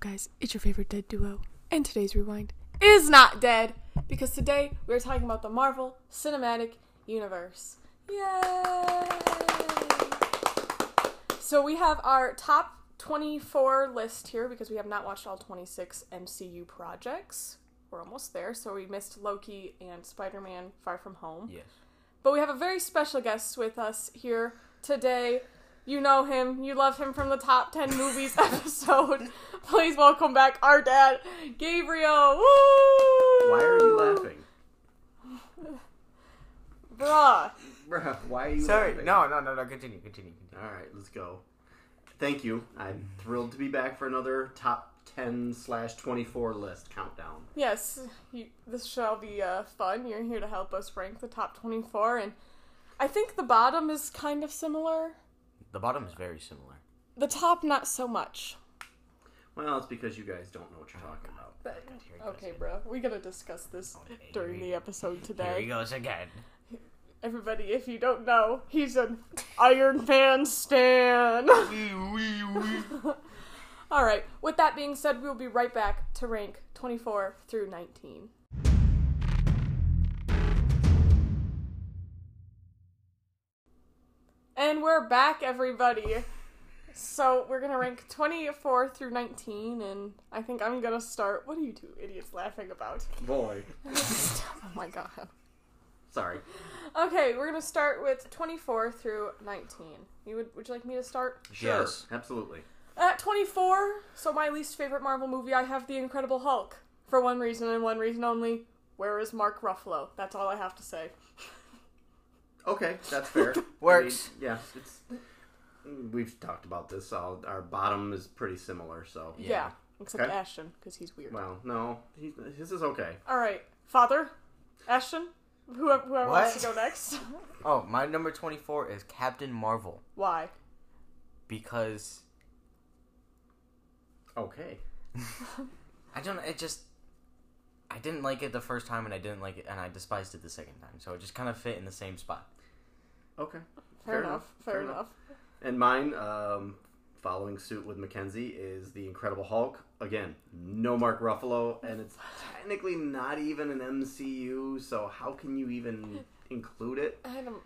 guys? It's your favorite dead duo. And today's Rewind is not dead, because today we're talking about the Marvel Cinematic Universe. Yay! So we have our top 24 list here, because we have not watched all 26 MCU projects. We're almost there, so we missed Loki and Spider-Man Far From Home. Yes. But we have a very special guest with us here today. You know him. You love him from the Top 10 Movies episode. Please welcome back our dad, Gabriel. Woo! Why are you laughing? Bruh, why are you Sorry. laughing? No. Continue. Alright, let's go. Thank you. I'm thrilled to be back for another top 10/24 list countdown. Yes, this shall be fun. You're here to help us rank the top 24, and I think the bottom is kind of similar. The bottom is very similar. The top, not so much. Well, it's because you guys don't know what you're talking about. Okay, bro. We gotta discuss this during the episode today. Here he goes again. Everybody, if you don't know, he's an Iron Man stan. Alright, with that being said, we'll be right back to rank 24 through 19. And we're back, everybody. So, we're gonna rank 24 through 19, and I think I'm gonna start... What are you two idiots laughing about? Boy. Oh my god. Sorry. Okay, we're gonna start with 24 through 19. Would you like me to start? Sure. Yes. Absolutely. At 24, so my least favorite Marvel movie, I have The Incredible Hulk. For one reason and one reason only. Where is Mark Ruffalo? That's all I have to say. Okay, that's fair. Works. I mean, yeah, we've talked about this. Our bottom is pretty similar, so... Yeah, except Okay. Ashton, because he's weird. Well, no, his is okay. Alright, Father? Ashton? Whoever wants to go next. Oh, my number 24 is Captain Marvel. Why? Because... Okay. I didn't like it the first time, and I didn't like it, and I despised it the second time. So it just kind of fit in the same spot. Okay. Fair enough. And mine, following suit with Mackenzie, is The Incredible Hulk. Again, no Mark Ruffalo, and it's technically not even an MCU, so how can you even include it?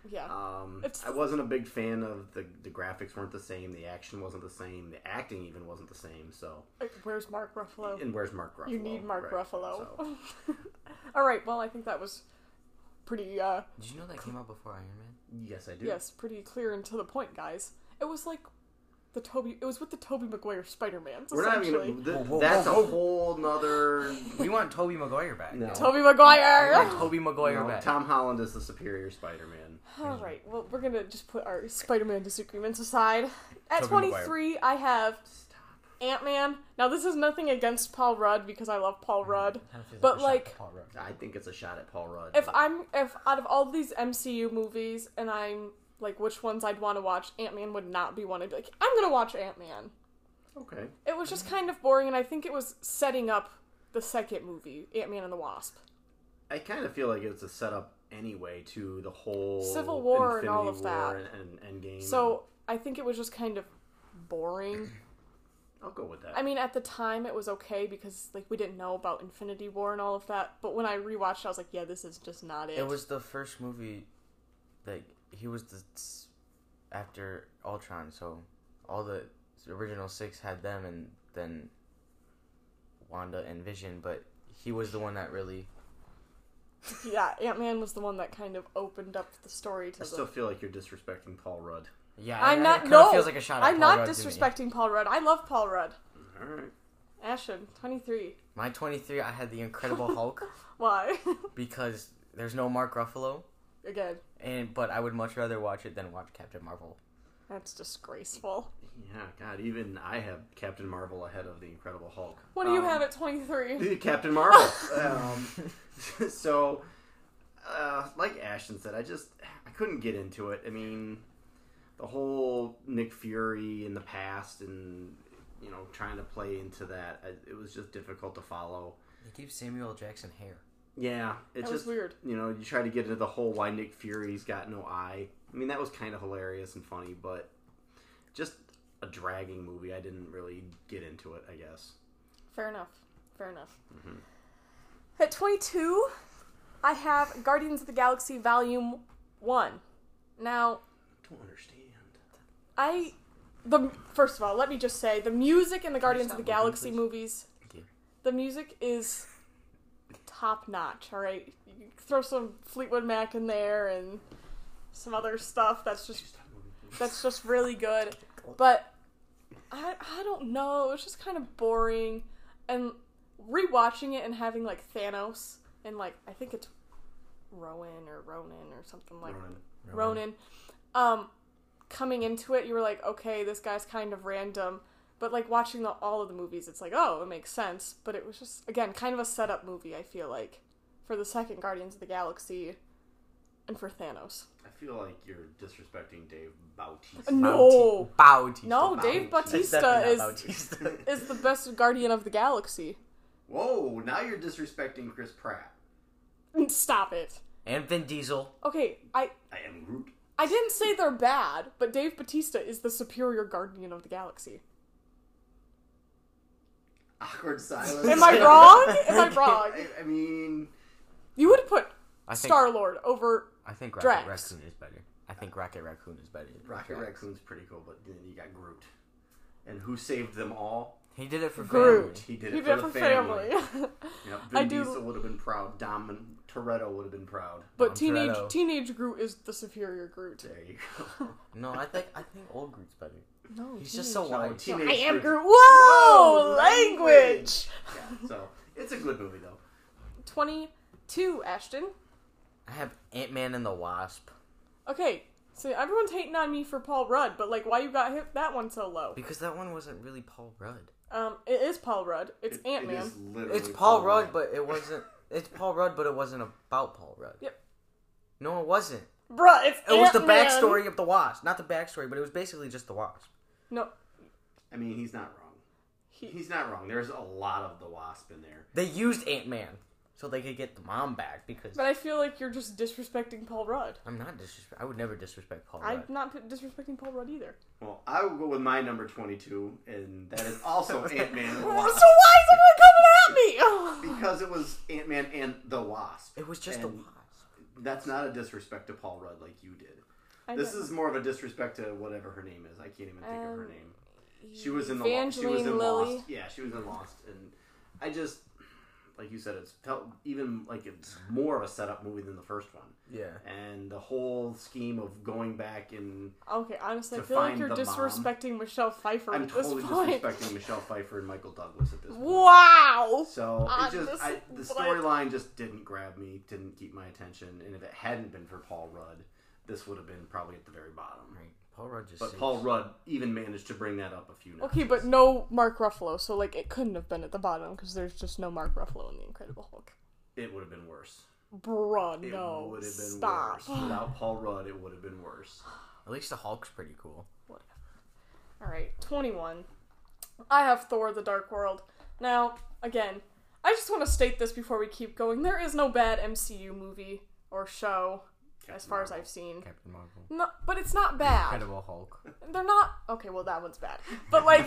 I wasn't a big fan of the graphics weren't the same, the action wasn't the same, the acting even wasn't the same, so... Where's Mark Ruffalo? And where's Mark Ruffalo? You need Mark right, Ruffalo. So. Alright, well, I think that was pretty, Did you know that came out before Iron Man? Yes, I do. Yes, pretty clear and to the point, guys. It was like it was with the Tobey Maguire Spider-Man, We're not essentially. even that's a whole nother... We want Tobey Maguire back. No. Tobey Maguire! We want Tobey Maguire No, back. Tom Holland is the superior Spider-Man. Alright, well, we're gonna just put our Spider-Man disagreements aside. At Tobey 23, I have Ant-Man. Now, this is nothing against Paul Rudd, because I love Paul Rudd. But, like, I think it's a shot at Paul Rudd. if out of all these MCU movies, and I'm, like, which ones I'd want to watch, Ant-Man would not be one. I'd be like, I'm gonna watch Ant-Man. Okay. It was just kind of boring, and I think it was setting up the second movie, Ant-Man and the Wasp. I kind of feel like it's a setup anyway to the whole Civil War and Infinity all of War that. and Endgame. So, I think it was just kind of boring. I'll go with that. I mean, at the time, it was okay because, like, we didn't know about Infinity War and all of that. But when I rewatched it, I was like, yeah, this is just not it. It was the first movie that he was after Ultron, so all the original 6 had them, and then Wanda and Vision, but he was the one that really... Yeah, Ant-Man was the one that kind of opened up the story to I still feel like you're disrespecting Paul Rudd. Yeah, I'm not... It No! feels like a shot at I'm Paul not Rudd to me. disrespecting Paul Rudd. I love Paul Rudd. Alright. Ashton, 23. My 23, I had The Incredible Hulk, Why? because there's no Mark Ruffalo, Again, but I would much rather watch it than watch Captain Marvel. that's disgraceful. Yeah, God, even I have Captain Marvel ahead of the Incredible Hulk. What do you have at 23? Captain Marvel. So, like Ashton said, I couldn't get into it. I mean, the whole Nick Fury in the past and, trying to play into that, it was just difficult to follow. They gave Samuel L. Jackson hair. Yeah, it's That was just weird. You try to get into the whole why Nick Fury's got no eye. I mean, that was kind of hilarious and funny, but just a dragging movie. I didn't really get into it, I guess. Fair enough. Fair enough. Mm-hmm. At 22, I have Guardians of the Galaxy Volume 1. Now, I don't understand. First of all, let me just say, the music in the Guardians of the stop moving, Galaxy please? movies, Thank you. the music is top notch, alright? You throw some Fleetwood Mac in there and some other stuff that's just really good. But I don't know, it's just kind of boring. And rewatching it and having like Thanos and like I think it's Ronan or something like Ronan. Coming into it, you were like, okay, this guy's kind of random. But like watching all of the movies, it's like, oh, it makes sense. But it was just, again, kind of a setup movie, I feel like, for the second Guardians of the Galaxy and for Thanos. I feel like you're disrespecting Dave Bautista. No. Bautista. No, Dave Bautista It's definitely is not Bautista. is the best Guardian of the Galaxy. Whoa, now you're disrespecting Chris Pratt. Stop it. And Vin Diesel. Okay, I am Groot. I didn't say they're bad, but Dave Bautista is the superior Guardian of the Galaxy. Awkward silence. Am I wrong? Am I wrong? I mean... You would put I think- Star-Lord over... I think Drax. Rocket Raccoon is better. I think Rocket Raccoon is better. than Rocket Drax. Raccoon's pretty cool, but then you got Groot. And who saved them all? He did it for Groot. family. He did He it did for it the for family. family. Yep, I Vin do- Diesel would have been proud. Dom Toretto would have been proud. But Dom Toretto. teenage Groot is the superior Groot. There you go. No, I think old Groot's better. No, He's just so No, wide. teenage I am Groot. Groot. Whoa! Whoa, Language! Yeah, so it's a good movie though. 22, Ashton. I have Ant-Man and the Wasp. Okay, so everyone's hating on me for Paul Rudd, but like, why you got hit that one so low? Because that one wasn't really Paul Rudd. It is Paul Rudd. It's It Ant-Man. is literally It's Paul Rudd, but it wasn't... It's Paul Rudd, but it wasn't about Paul Rudd. Yep. No, it wasn't. Bruh, it's It was the Ant-Man. backstory of the Wasp. Not the backstory, but it was basically just the Wasp. No, I mean, he's not wrong. He's not wrong. There's a lot of the Wasp in there. They used Ant-Man so they could get the mom back because... but I feel like you're just disrespecting Paul Rudd. I'm not I would never disrespect Paul Rudd. I'm not disrespecting Paul Rudd either. Well, I will go with my number 22, and that is also Ant-Man and the So Wasp. why is everyone coming at me? Because it was Ant-Man and the Wasp. It was just the And Wasp. That's not a disrespect to Paul Rudd like you did. I This know. is more of a disrespect to whatever her name is. I can't even think of her name. She was in the Evangeline she was in Lilly. Lost. Yeah, she was in Lost, and I just like you said, it's felt even like it's more of a setup movie than the first one. Yeah. And the whole scheme of going back and Okay, honestly, I to feel like find you're the mom. disrespecting Michelle Pfeiffer I'm at this totally point. disrespecting Michelle Pfeiffer and Michael Douglas at this point. Wow! So On it just this the point. storyline just didn't grab me, didn't keep my attention, and if it hadn't been for Paul Rudd, this would have been probably at the very bottom. Right. Paul Rudd just... But saves- Paul Rudd even managed to bring that up a few notches. Okay, but no Mark Ruffalo, so like it couldn't have been at the bottom because there's just no Mark Ruffalo in The Incredible Hulk. It would have been worse. Bruh, It no. would have been Stop. worse. Without Paul Rudd, it would have been worse. At least the Hulk's pretty cool. Alright, 21. I have Thor the Dark World. Now, again, I just want to state this before we keep going. There is no bad MCU movie or show, as far as I've seen. Captain Marvel. No, but it's not bad. Incredible Hulk. They're not... Okay, well, that one's bad. But, like...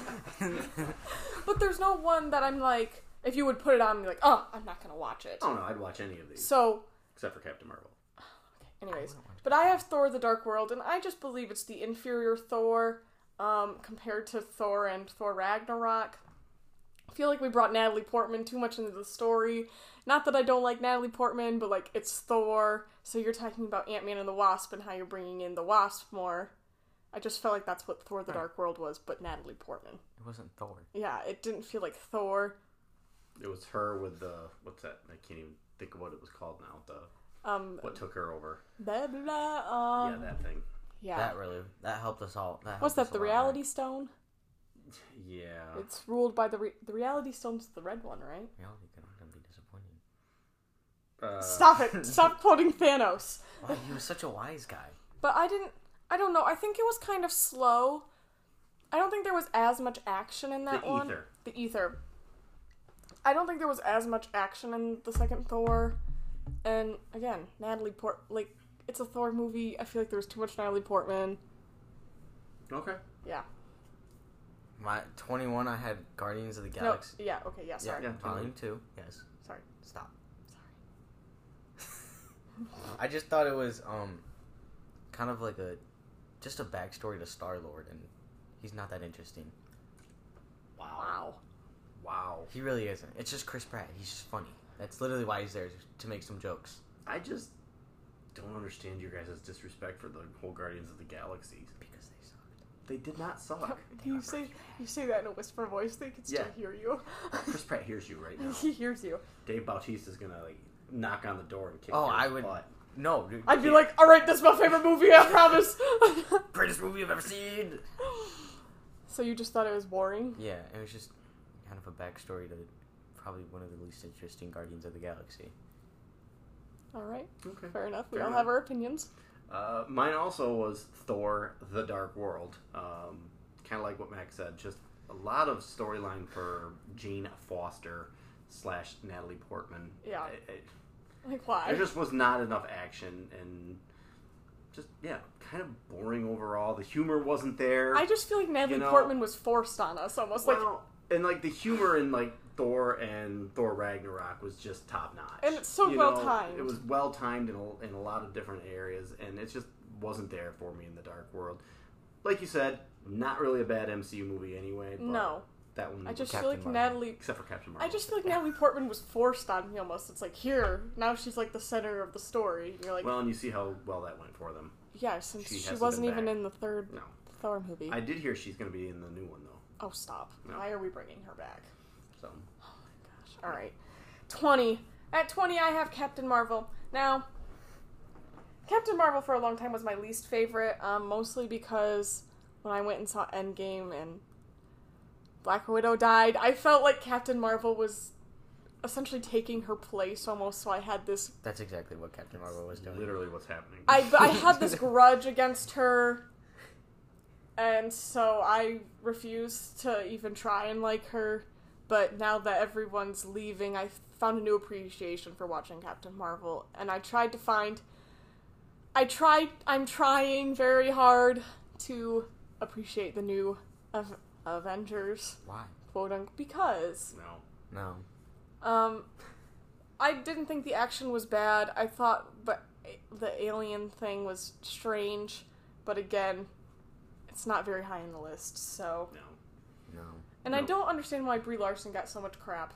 but there's no one that I'm like... If you would put it on and be like, oh, I'm not going to watch it. Oh no, I'd watch any of these. So... Except for Captain Marvel. Anyways, but I have Thor the Dark World, and I just believe it's the inferior Thor compared to Thor and Thor Ragnarok. I feel like we brought Natalie Portman too much into the story. Not that I don't like Natalie Portman, but like it's Thor, so you're talking about Ant-Man and the Wasp and how you're bringing in the Wasp more. I just felt like that's what Thor the Dark World was, but Natalie Portman. It wasn't Thor. Yeah, it didn't feel like Thor. It was her with the what's that? I can't even think of what it was called now. What took her over? Blah, blah, blah, Yeah, that thing. yeah. That helped us all. What's that? The Reality Stone? Yeah. It's ruled by the Reality Stone's the red one, right? Reality can be disappointing. Stop it! Stop quoting Thanos. Wow, he was such a wise guy. But I don't know. I think it was kind of slow. I don't think there was as much action in that one. Ether. The Ether. I don't think there was as much action in the second Thor. And again, Natalie it's a Thor movie. I feel like there was too much Natalie Portman. Okay. Yeah. My 21, I had Guardians of the No, Galaxy. yeah, okay, yeah, sorry. Yeah. Volume 2, yes. Sorry. Stop. I just thought it was kind of like just a backstory to Star-Lord, and he's not that interesting. Wow. Wow. He really isn't. It's just Chris Pratt. He's just funny. That's literally why he's there, to make some jokes. I just don't understand your guys' disrespect for the whole Guardians of the Galaxy. Because they sucked. They did not suck. You say that in a whisper voice, they can still hear you. Chris Pratt hears you right now. He hears you. Dave Bautista's gonna knock on the door and kick Oh, your I would. butt. No, dude. I'd be like, alright, that's my favorite movie, I promise. Greatest movie I've ever seen. So you just thought it was boring? Yeah, it was just kind of a backstory to probably one of the least interesting Guardians of the Galaxy. Alright, Okay. fair enough. We Fair all enough. have our opinions. Mine also was Thor: The Dark World. Kind of like what Max said, just a lot of storyline for Jane Foster / Natalie Portman. Yeah. Like, why? There just was not enough action and just, kind of boring overall. The humor wasn't there. I just feel like Natalie Portman was forced on us, almost and the humor in Thor and Thor Ragnarok was just top notch. And it's so well-timed. It was well timed in a lot of different areas, and it just wasn't there for me in the Dark World. Like you said, not really a bad MCU movie anyway. But no. That one. I just Captain feel like Marvel. Natalie... Except for Captain Marvel. I just feel like Natalie Portman was forced on me almost. It's like, here, now she's like the center of the story. And you're like... Well, and you see how well that went for them. Yeah, since she hasn't wasn't been even back. in the third No. Thor movie. I did hear she's going to be in the new one, though. Oh, stop. No. Why are we bringing her back? So. Gosh. Alright. 20. At 20, I have Captain Marvel. Now, Captain Marvel for a long time was my least favorite, mostly because when I went and saw Endgame and Black Widow died, I felt like Captain Marvel was essentially taking her place almost, so I had this... That's exactly what Captain Marvel was doing. Literally what's happening. I had this grudge against her, and so I refused to even try and like her, but now that everyone's leaving, I found a new appreciation for watching Captain Marvel, and I'm trying very hard to appreciate the new Avengers, Why? quote unquote, because No. I didn't think the action was bad. I thought the alien thing was strange, but again, it's not very high on the list, so... No. And I don't understand why Brie Larson got so much crap.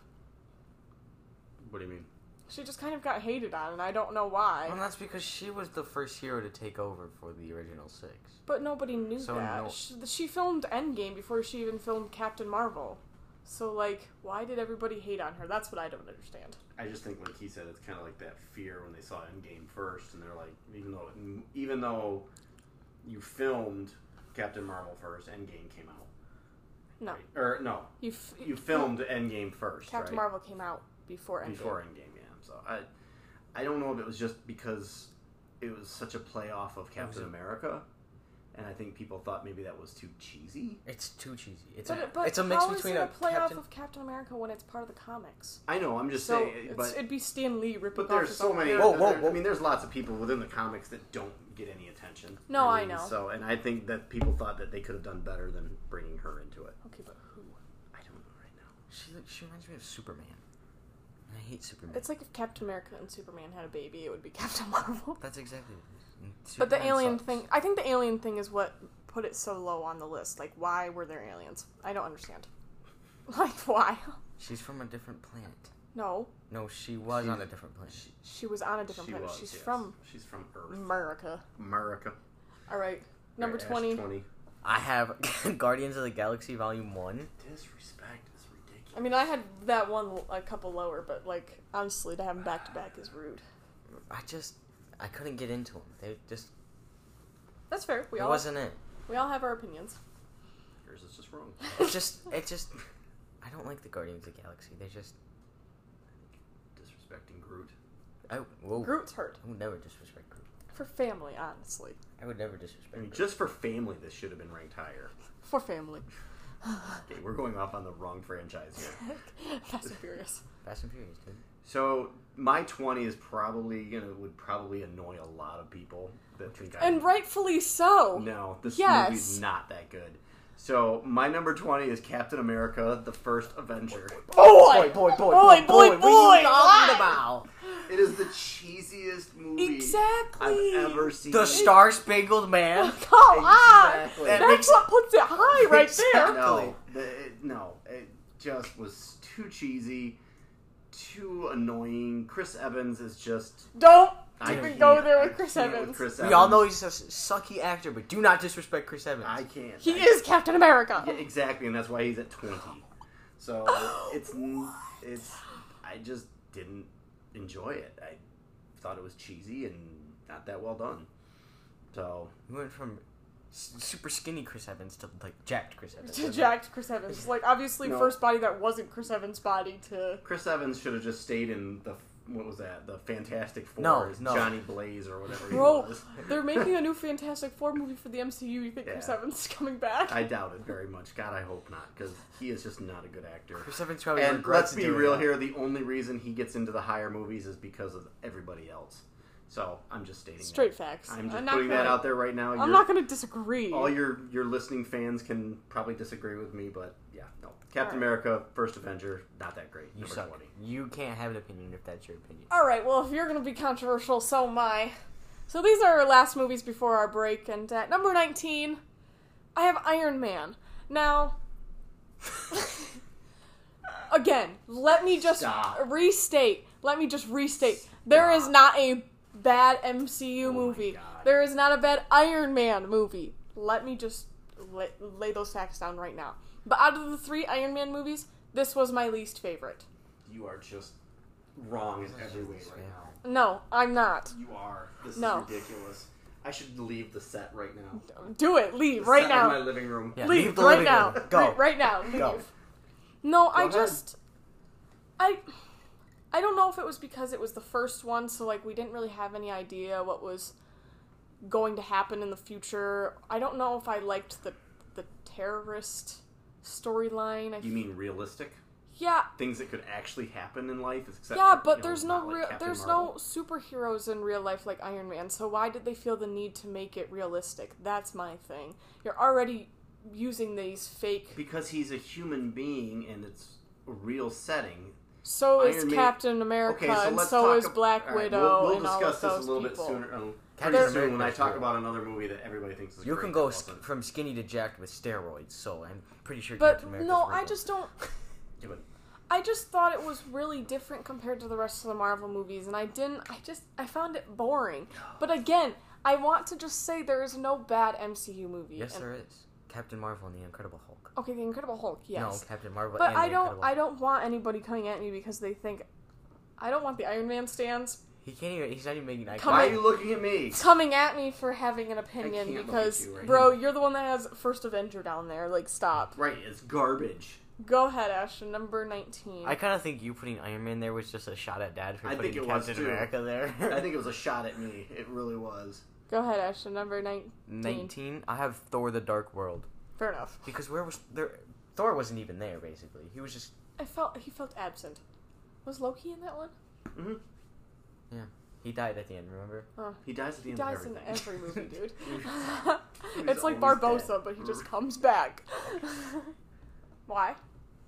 What do you mean? She just kind of got hated on, and I don't know why. Well, that's because she was the first hero to take over for the original 6. But nobody knew So that. no- She filmed Endgame before she even filmed Captain Marvel. So, like, why did everybody hate on her? That's what I don't understand. I just think, like he said, it's kind of like that fear when they saw Endgame first, and they're like, even though you filmed Captain Marvel first, Endgame came out. No. Right? Or no, you filmed Endgame first. Captain right? Marvel came out before Endgame. Before Endgame, yeah. So I don't know if it was just because it was such a play off of Captain America, and I think people thought maybe that was too cheesy. It's too cheesy. It's But a mix how between is it a a play Captain... off of Captain America when it's part of the comics? I know, I'm just So saying, but it'd be Stan Lee ripping But off there's his so own many. character. Whoa. I mean, there's lots of people within the comics that don't get any attention. No, I mean, know. So, and I think that people thought that they could have done better than bringing her into it. Okay, but who? I don't know right now. She reminds me of Superman. And I hate Superman. It's like if Captain America and Superman had a baby, it would be Captain Marvel. That's exactly what it is. And But the Superman alien sucks. thing, I think the alien thing is what put it so low on the list. Like, why were there aliens? I don't understand. Like, why? She's from a different planet. No, No, she was on a different planet. she was on a different planet. She's yes. from She's from Earth. America. America. All right, number Ash 20. 20. I have Guardians of the Galaxy Volume 1. Disrespect is ridiculous. I mean, I had that one a couple lower, but like honestly, to have them back to back is rude. I couldn't get into them. They just... That's fair. It wasn't it. We all have our opinions. Yours is just wrong. It just... I don't like the Guardians of the Galaxy. They just... Disrespecting Groot. Whoa. Groot's hurt I would never disrespect Groot. for family, honestly. I would never disrespect I mean, Groot. just for family, this should have been ranked higher. For family. Okay, we're going off on the wrong franchise here. Fast and Furious. Fast and Furious, dude. So my 20 is would probably annoy a lot of people that think I And rightfully so. No, this Yes. movie's not that good. So my number 20 is Captain America: The First Avenger. Boy! Boy. Boy! What are you talking about? It is the cheesiest movie Exactly. I've ever seen. The Star Spangled Man. Come on! Exactly. That's what puts it high right there. No, it just was too cheesy, too annoying. Chris Evans is just... Don't I even can't- go there I with Chris can't Evans. with Chris We all Evans. know he's a sucky actor, but do not disrespect Chris Evans. I can't. He is Captain America. Yeah, exactly, and that's why he's at 20. So it's I just didn't enjoy it. I thought it was cheesy and not that well done. So We went from super skinny Chris Evans to like jacked Chris Evans. To jacked Chris Evans. Like, obviously, No. first body that wasn't Chris Evans' body to... Chris Evans should have just stayed in the what was that? The Fantastic Four, No. Johnny Blaze or whatever he Bro, was. they're making a new Fantastic Four movie for the MCU. You think Chris Yeah. Evans is coming back? I doubt it very much. God, I hope not, because he is just not a good actor. Chris Evans probably And regrets let's be doing real that. here, the only reason he gets into the higher movies is because of everybody else. So, I'm just stating Straight that. facts. I'm just not putting that gonna- out there right now. I'm not going to disagree. All your listening fans can probably disagree with me, but yeah, no. Captain Alright. America, First Avenger, not that great. You Number suck. 20. You can't have an opinion if that's your opinion. Alright, well, if you're going to be controversial, so am I. So these are our last movies before our break, and at number 19, I have Iron Man. Now, again, let me just Stop. restate. There is not a bad MCU Oh my movie. God. There is not a bad Iron Man movie. Let me just lay those facts down right now. But out of the 3 Iron Man movies, this was my least favorite. You are just wrong in every way right now. No, I'm not. You are. This No. is ridiculous. I should leave the set right now. Do it. Leave The right set of my now. living room. Yeah, Leave the right living now. room. Go. Right now. Leave. Go. No, I ahead. just... I don't know if it was because it was the first one, so, like, we didn't really have any idea what was going to happen in the future. I don't know if I liked the terrorist storyline. You mean realistic? Yeah, Things that could actually happen in life? Except yeah, for, but you know, there's not no like real, Captain there's Marvel. no superheroes in real life like Iron Man. So why did they feel the need to make it realistic? That's my thing. You're already using these fake. Because he's a human being and it's a real setting. So is Iron Man- Captain America, Okay, so and let's so talk is Black all right, Widow, We'll and all discuss of this those a little people. bit sooner. Captain Pretty soon when I America's talk real. about another movie that everybody thinks is You great. can go that wasn't. from skinny to jacked with steroids, so I'm pretty sure But Captain America's no, real. I just don't. Yeah, but I just thought it was really different compared to the rest of the Marvel movies, and I found it boring. But again, I want to just say there is no bad MCU movie. Yes, and, there is. Captain Marvel and the Incredible Hulk. Okay, the Incredible Hulk, yes. No, Captain Marvel But and I the don't. Incredible I Hulk. don't want anybody coming at me because they think. I don't want the Iron Man stands He can't even. He's not even making eye Come why in- are you looking at me? coming at me for having an opinion can't look at because, you right bro, now. you're the one that has First Avenger down there. Like, stop. Right, it's garbage. Go ahead, Ashton. Number 19. I kind of think you putting Iron Man there was just a shot at Dad for I putting think it was, Captain too. America there. I think it was a shot at me. It really was. Go ahead, Ashton. Number 19. 19. I have Thor: The Dark World Fair enough. because where was there? Thor wasn't even there. Basically, he was just. He felt absent. Was Loki in that one? Mm-hmm. He died at the end. Remember? He dies at the He end dies of in everything. every movie, dude. He's It's like always Barbossa, dead. but he just comes back. Why?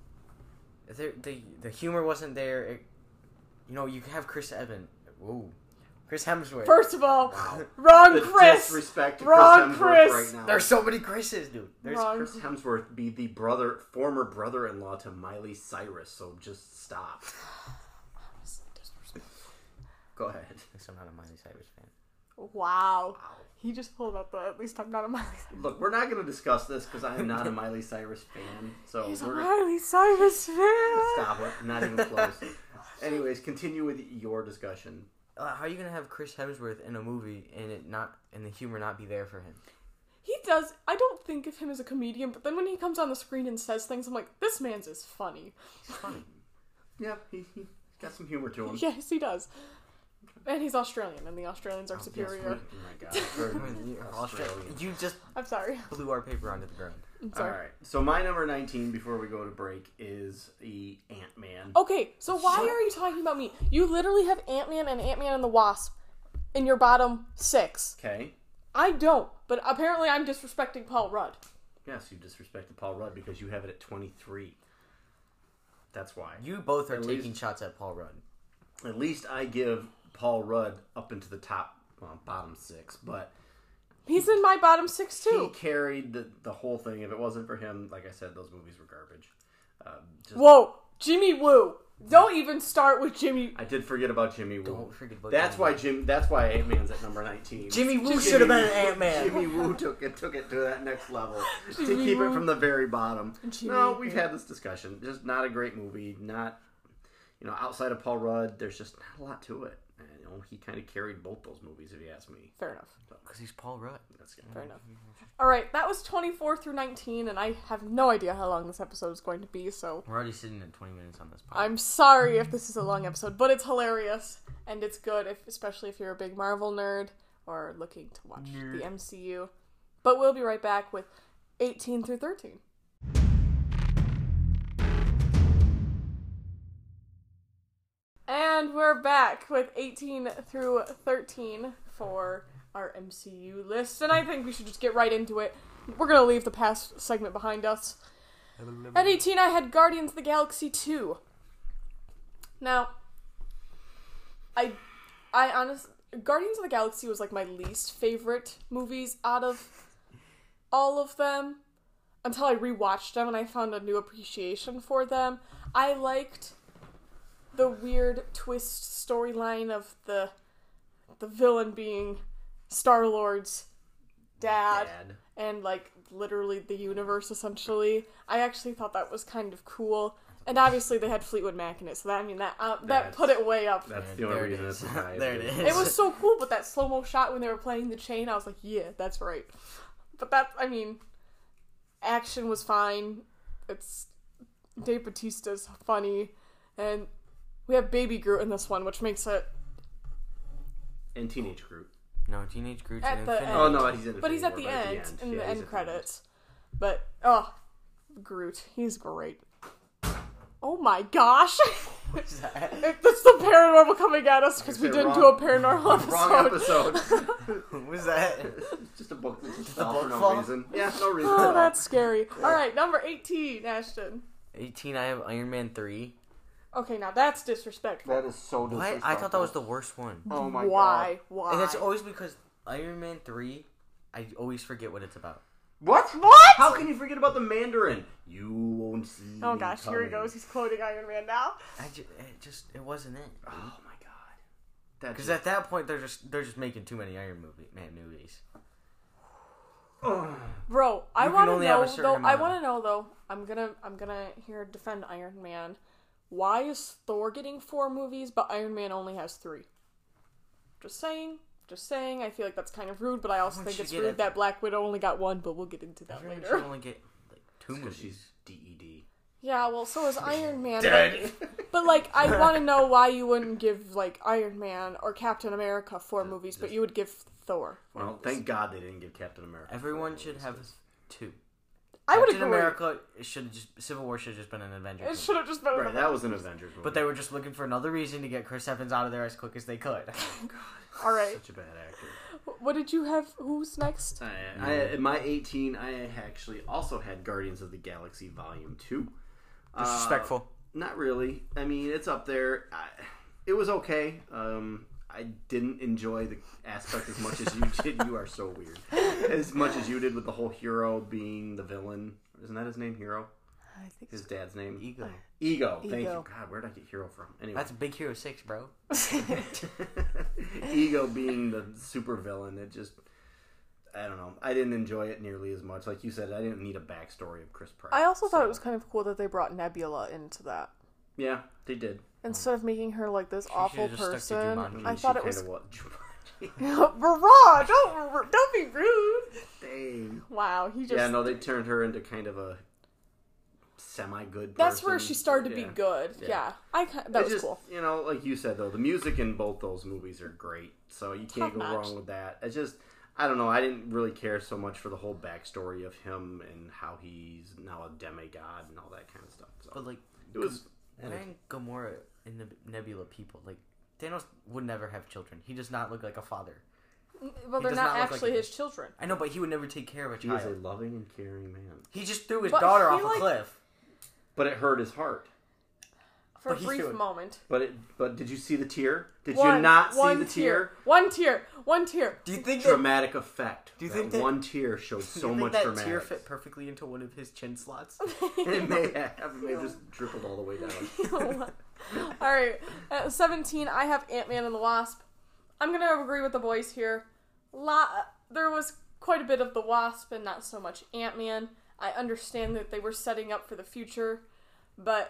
The humor wasn't there. You have Chris Evans. Whoa, Chris Hemsworth. First of all, Wow. wrong The Chris. disrespect to Wrong Chris Hemsworth Chris. right now. There's so many Chris's, dude. There's Wrong. Chris Hemsworth be the former brother-in-law to Miley Cyrus, so just stop. Go ahead. I'm not a Miley Cyrus fan. Wow. He just pulled up the, at least I'm not a Miley Cyrus. Look, we're not going to discuss this because I am not a Miley Cyrus fan. So He's a we're Miley Cyrus fan. stop it. Not even close. Anyways, continue with your discussion. How are you gonna have Chris Hemsworth in a movie and the humor not be there for him? He does. I don't think of him as a comedian, but then when he comes on the screen and says things, I'm like, this man's is funny. He's funny. Yeah, he got some humor to him. Yes, he does. And he's Australian, and the Australians are superior. Oh my god. Australian. You just I'm sorry. blew our paper onto the ground. I'm All sorry. right. So my number 19 before we go to break is the Ant-Man. Okay, so why are you talking about me? You literally have Ant-Man and Ant-Man and the Wasp in your bottom 6. Okay. I don't, but apparently I'm disrespecting Paul Rudd. Yes, you disrespected Paul Rudd because you have it at 23. That's why. You both are At taking least- shots at Paul Rudd. At least I give Paul Rudd up into the top, bottom 6, but He's in my bottom 6 he too. carried the whole thing. If it wasn't for him, like I said, those movies were garbage. Whoa, Jimmy Woo. Don't even start with Jimmy. I did forget about Jimmy Woo. Don't forget about That's Jimmy why That's why Ant-Man's at number 19. Jimmy Woo should have been an Ant-Man. Jimmy Woo took it to that next level to Jimmy keep Woo. it from the very bottom. Jimmy No, we've Woo. had this discussion. Just not a great movie. Not, outside of Paul Rudd, there's just not a lot to it. And, he kind of carried both those movies, if you ask me. Fair enough. Because he's Paul Rudd. That's good. Fair enough. All right, that was 24 through 19, and I have no idea how long this episode is going to be, so We're already sitting at 20 minutes on this podcast. I'm sorry if this is a long episode, but it's hilarious, and it's good, especially if you're a big Marvel nerd or looking to watch the MCU. But we'll be right back with 18 through 13. And we're back with 18 through 13 for our MCU list, and I think we should just get right into it. We're going to leave the past segment behind us. At 18, I had Guardians of the Galaxy 2. Now, I honestly, Guardians of the Galaxy was like my least favorite movies out of all of them until I rewatched them and I found a new appreciation for them. I liked the weird twist storyline of the villain being Star-Lord's dad. And, like, literally the universe, essentially. I actually thought that was kind of cool. And obviously they had Fleetwood Mac in it, so that put it way up. That's the only reason it's high. There it is. It was so cool, but that slow-mo shot when they were playing the chain, I was like, yeah, that's right. But action was fine. It's Dave Bautista's funny. And we have Baby Groot in this one, which makes it... And Teenage Groot. No, Teenage Groot's At in the Infinity. end. Oh, no, he's in But he's at Infinity the War, end, Yeah, in the he's end at the end. credits. But, Groot. He's great. Oh my gosh! What's that? That's the paranormal coming at us because we said didn't wrong- do a paranormal episode. Wrong episode. What was that? It's just a book that just a fell for book no fall? reason. Yeah, no reason. Oh, at all. that's scary. Alright, number 18, Ashton. 18, I have Iron Man 3. Okay, now that's disrespectful. That is so What? disrespectful. I thought that was the worst one. Oh my Why? god. Why? And that's always because Iron Man 3, I always forget what it's about. What? What? How can you forget about the Mandarin? You won't see. Oh gosh, here he coming. goes. He's quoting Iron Man now. It wasn't it. Oh my god. That's Because at that point, they're just making too many Iron Man movies. Bro, I You can want to only have know a certain though. I amount. want to know though. I'm gonna here defend Iron Man. Why is Thor getting 4 movies, but Iron Man only has 3? Just saying. Just saying. I feel like that's kind of rude, but I also Everyone think should it's get rude it. that Black Widow only got 1. But we'll get into that Everyone later. should only get like 2 because movies. she's DED. Yeah, well, so is Iron Man. Dead. But like, I want to know why you wouldn't give like Iron Man or Captain America 4 movies, but you would give Thor 4 Well, movies. thank God they didn't give Captain America. Everyone 4 should movies. have 2. I would Captain agree. America should just Civil War should have just been an Avengers. It movie. should have just been. Right, that was an Avengers movie. But they were just looking for another reason to get Chris Evans out of there as quick as they could. All right. Such a bad actor. What did you have? Who's next? In my 18, I actually also had Guardians of the Galaxy Volume 2. Disrespectful. Not really. I mean, it's up there. It was okay. I didn't enjoy the aspect as much as you did. You are so weird. As much as you did with the whole hero being the villain. Isn't that his name, Hero? I think His dad's name? Ego. Ego. Thank Ego. you. God, where did I get Hero from? Anyway. That's Big Hero 6, bro. Ego being the super villain, it just, I don't know. I didn't enjoy it nearly as much. Like you said, I didn't need a backstory of Chris Pratt. I also thought so- it was kind of cool that they brought Nebula into that Yeah, they did. instead of making her like this awful should've just stuck to person. Jumanji. I She thought it kinda was. Jumanji. Barrah! Don't be rude. Dang. Wow, he just. Yeah, no, they turned her into kind of a semi-good person. That's where she started to be good. Yeah. Yeah, that was just, cool. You know, like you said, though, the music in both those movies are great, so you can't go Top-notch. wrong with that. It's just, I don't know, I didn't really care so much for the whole backstory of him and how he's now a demigod and all that kind of stuff. So But like, it was... and Gamora and the Nebula people, like, Thanos would never have children. He does not look like a father. Well, they're does not not look actually like a his children. I know, but he would never take care of a He is a child. loving and caring man. He just threw his But daughter he, off like- a cliff. But it hurt his heart. For a But he brief threw it. moment. But did you see the tear? Did One- you not see one the tear? One tear. One tear. Do you think Dramatic effect. Do you That think that- one tear showed do you so think much that dramatic? tear fit perfectly into one of his chin slots? It may have just dribbled all the way down. Alright, at 17, I have Ant-Man and the Wasp. I'm gonna agree with the boys here. There was quite a bit of the Wasp and not so much Ant-Man. I understand that they were setting up for the future, but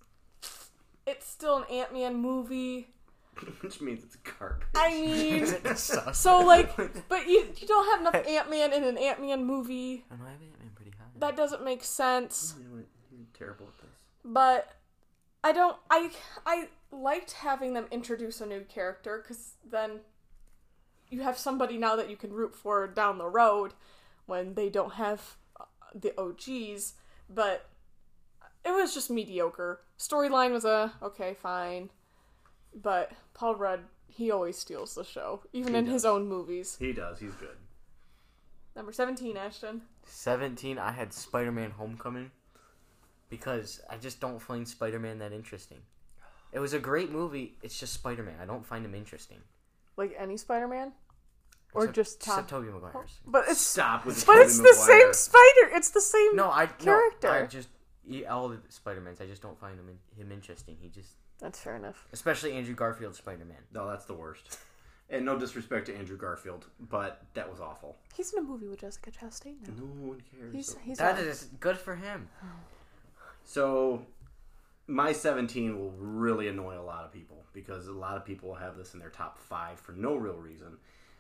it's still an Ant-Man movie. Which means it's garbage. I mean, Sus. so like, but you don't have enough Ant-Man in an Ant-Man movie. I know I have Ant-Man pretty high. That doesn't make sense. You know what? You're terrible at this. But I liked having them introduce a new character, because then you have somebody now that you can root for down the road when they don't have the OGs, but it was just mediocre. Storyline was okay, fine. But Paul Rudd, he always steals the show, even He in does. his own movies. He does. He's good. Number 17, Ashton. 17, I had Spider-Man Homecoming because I just don't find Spider-Man that interesting. It was a great movie. It's just Spider-Man. I don't find him interesting. Like any Spider-Man? Or Except- just Tom? except Tobey Maguire's. But it's Stop with the but Tobey it's the Maguire. same spider. It's the same character. I just all the Spider-Mans. I just don't find him interesting. He just, That's fair enough. especially Andrew Garfield's Spider-Man. No, that's the worst. And no disrespect to Andrew Garfield, but that was awful. He's in a movie with Jessica Chastain now. No one cares. He's That on. is good for him. So, my 17 will really annoy a lot of people because a lot of people will have this in their top 5 for no real reason.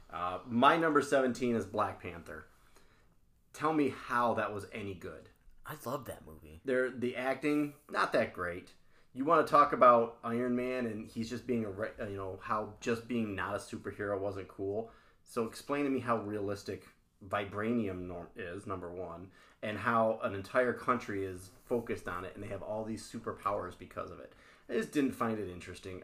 My number 17 is Black Panther. Tell me how that was any good. I love that movie. The acting, not that great. You want to talk about Iron Man and he's just being how just being not a superhero wasn't cool. So explain to me how realistic vibranium is, number one, and how an entire country is focused on it and they have all these superpowers because of it. I just didn't find it interesting.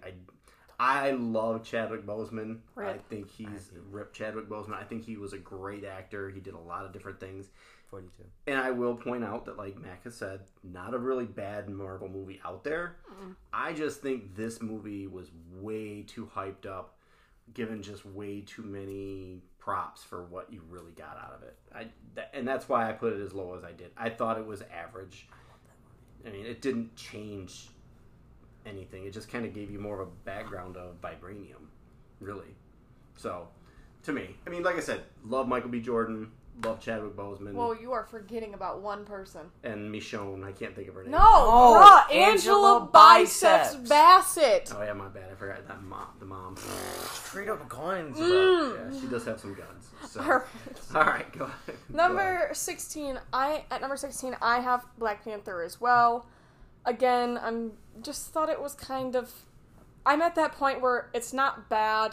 I love Chadwick Boseman. Rip. I think he's Rip Chadwick Boseman. I think he was a great actor. He did a lot of different things. 42. And I will point out that, like Mac has said, not a really bad Marvel movie out there. I just think this movie was way too hyped up, given just way too many props for what you really got out of it. And that's why I put it as low as I did. I thought it was average. I mean, it didn't change anything. It just kind of gave you more of a background of vibranium, really. So, to me, I mean, like I said, love Michael B. Jordan. Love Chadwick Boseman. Well, you are forgetting about one person. And Michonne, I can't think of her name. No, Oh, bruh, Angela Angela Biceps Biceps. Bassett. Oh yeah, my bad. I forgot that the mom. Straight up guns, bro. Yeah, she does have some guns. So. All right. All right, go ahead. Go ahead. Number 16, I have Black Panther as well. Again, I'm just thought it was kind of. I'm at that point where it's not bad.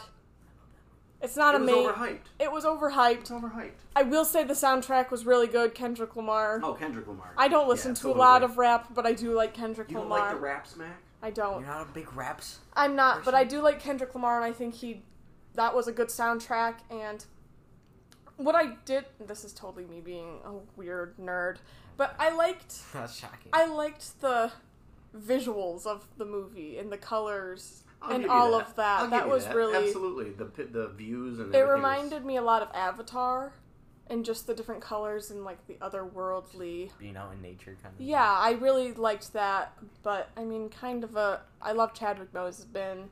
It's not amazing. Overhyped. It was overhyped. It's overhyped. I will say the soundtrack was really good. Kendrick Lamar. Oh, Kendrick Lamar. I don't listen Yeah, to totally. a lot of rap, but I do like Kendrick You don't Lamar. like the rap smack? I don't. You're not a big raps. I'm not, but person? I do like Kendrick Lamar, and I think that was a good soundtrack. And what I did, this is totally me being a weird nerd, but I liked That's shocking. the visuals of the movie and the colors I'll and give you all that. of that. I'll that give you was that. really. Absolutely the views and It everything reminded me a lot of Avatar, and just the different colors and like the otherworldly. Being out in nature, kind of. Yeah, I really liked that, but I mean, I love Chadwick Boseman.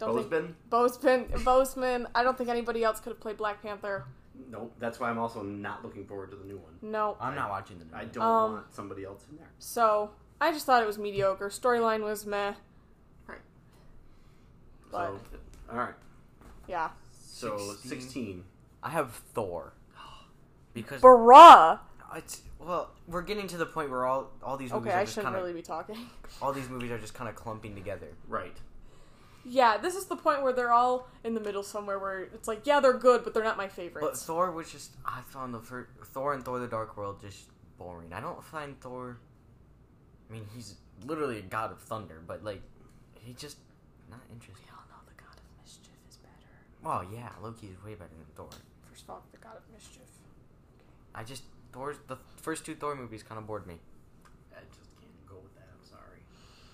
Boseman. I don't think anybody else could have played Black Panther. Nope. That's why I'm also not looking forward to the new one. No. I'm not watching the new I one. don't want somebody else in there. So, I just thought it was mediocre. Storyline was meh. Right. But, So, all right. yeah. So 16. 16. I have Thor. Because Bruh! we're getting to the point where all these movies Okay, are I just shouldn't kind of really be talking. all these movies are just kind of clumping together. Right. Yeah, this is the point where they're all in the middle somewhere where it's like, yeah, they're good, but they're not my But favorites. Thor was just I found Thor and Thor: The Dark World just boring. I don't find Thor. I mean, he's literally a god of thunder, but like he just not interesting. We all know the God of Mischief is better. Well, yeah, Loki is way better than Thor. First of all, the God of Mischief. The first 2 Thor movies kind of bored me. I just can't go with that. I'm sorry.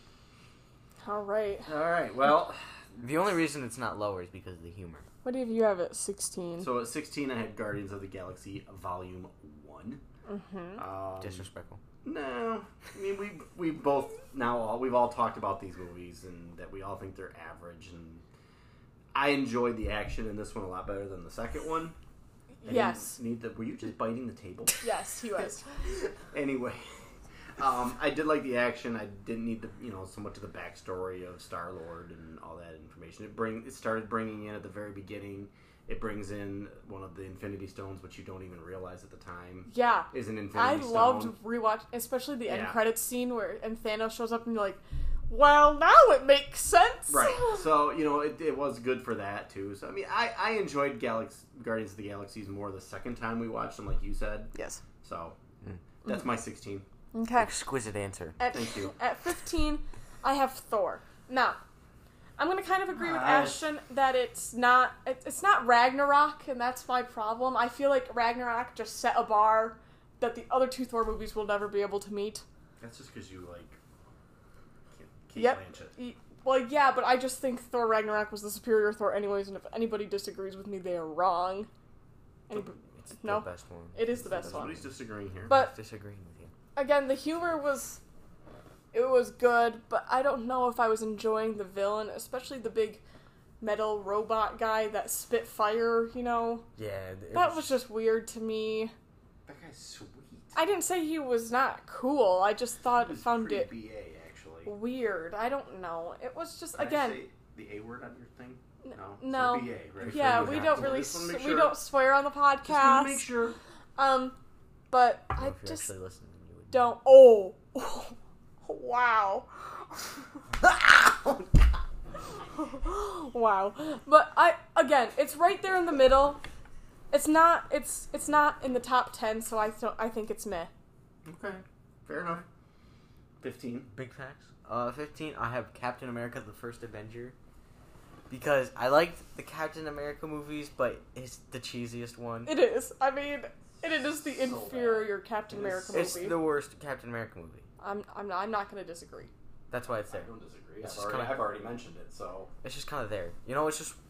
All right. All right. Well, The only reason it's not lower is because of the humor. What do you have at 16? so at 16, I had Guardians of the Galaxy Volume 1. Mm-hmm. Disrespectful. No, I mean we've all talked about these movies and that we all think they're average, and I enjoyed the action in this one a lot better than the second one. Yes. Were you just biting the table? Yes, he was. Anyway, I did like the action. I didn't need so much of the backstory of Star-Lord and all that information. It started bringing in at the very beginning. It brings in one of the Infinity Stones, which you don't even realize at the time. Yeah. Is an Infinity Stone. I loved rewatch, especially the end Yeah. credits scene and Thanos shows up and you're like, well, now it makes sense. Right. So, it was good for that, too. So, I mean, I enjoyed Guardians of the Galaxies more the second time we watched them, like you said. Yes. So, that's my 16. Okay. Exquisite answer. Thank you. At 15, I have Thor. Now, I'm going to kind of agree with Nice. Ashton that it's not Ragnarok, and that's my problem. I feel like Ragnarok just set a bar that the other 2 Thor movies will never be able to meet. That's just because you like Kate Yep. Blanchett. Well, yeah, but I just think Thor Ragnarok was the superior Thor anyways, and if anybody disagrees with me, they are wrong. It's No. the best one. It is the best one. Somebody's disagreeing here. But Disagreeing with you. again, the humor was good, but I don't know if I was enjoying the villain, especially the big metal robot guy that spit fire, Yeah. That was just weird to me. that guy's sweet. I didn't say he was not cool. I just found it BA, actually. weird. I don't know. It was just, Can again... I say the A word on your thing? No. So BA, right? Yeah, For we the don't guys. really... Just wanna make We sure. don't swear on the podcast. Just want to make sure. But Well, I if you just actually listen, then you would. don't... Oh! Wow. Wow. But again, it's right there in the middle. It's not in the top 10, so I think it's meh. Okay, fair enough. 15. Big facts. 15, I have Captain America: The First Avenger. Because I liked the Captain America movies, but it's the cheesiest one. It is. I mean, it is the So inferior Captain It America is. It's movie. the worst Captain America movie. I'm not going to disagree. That's why it's I there. don't disagree. It's I've just already, kinda- I've already mentioned it, so... It's just kind of there. It's just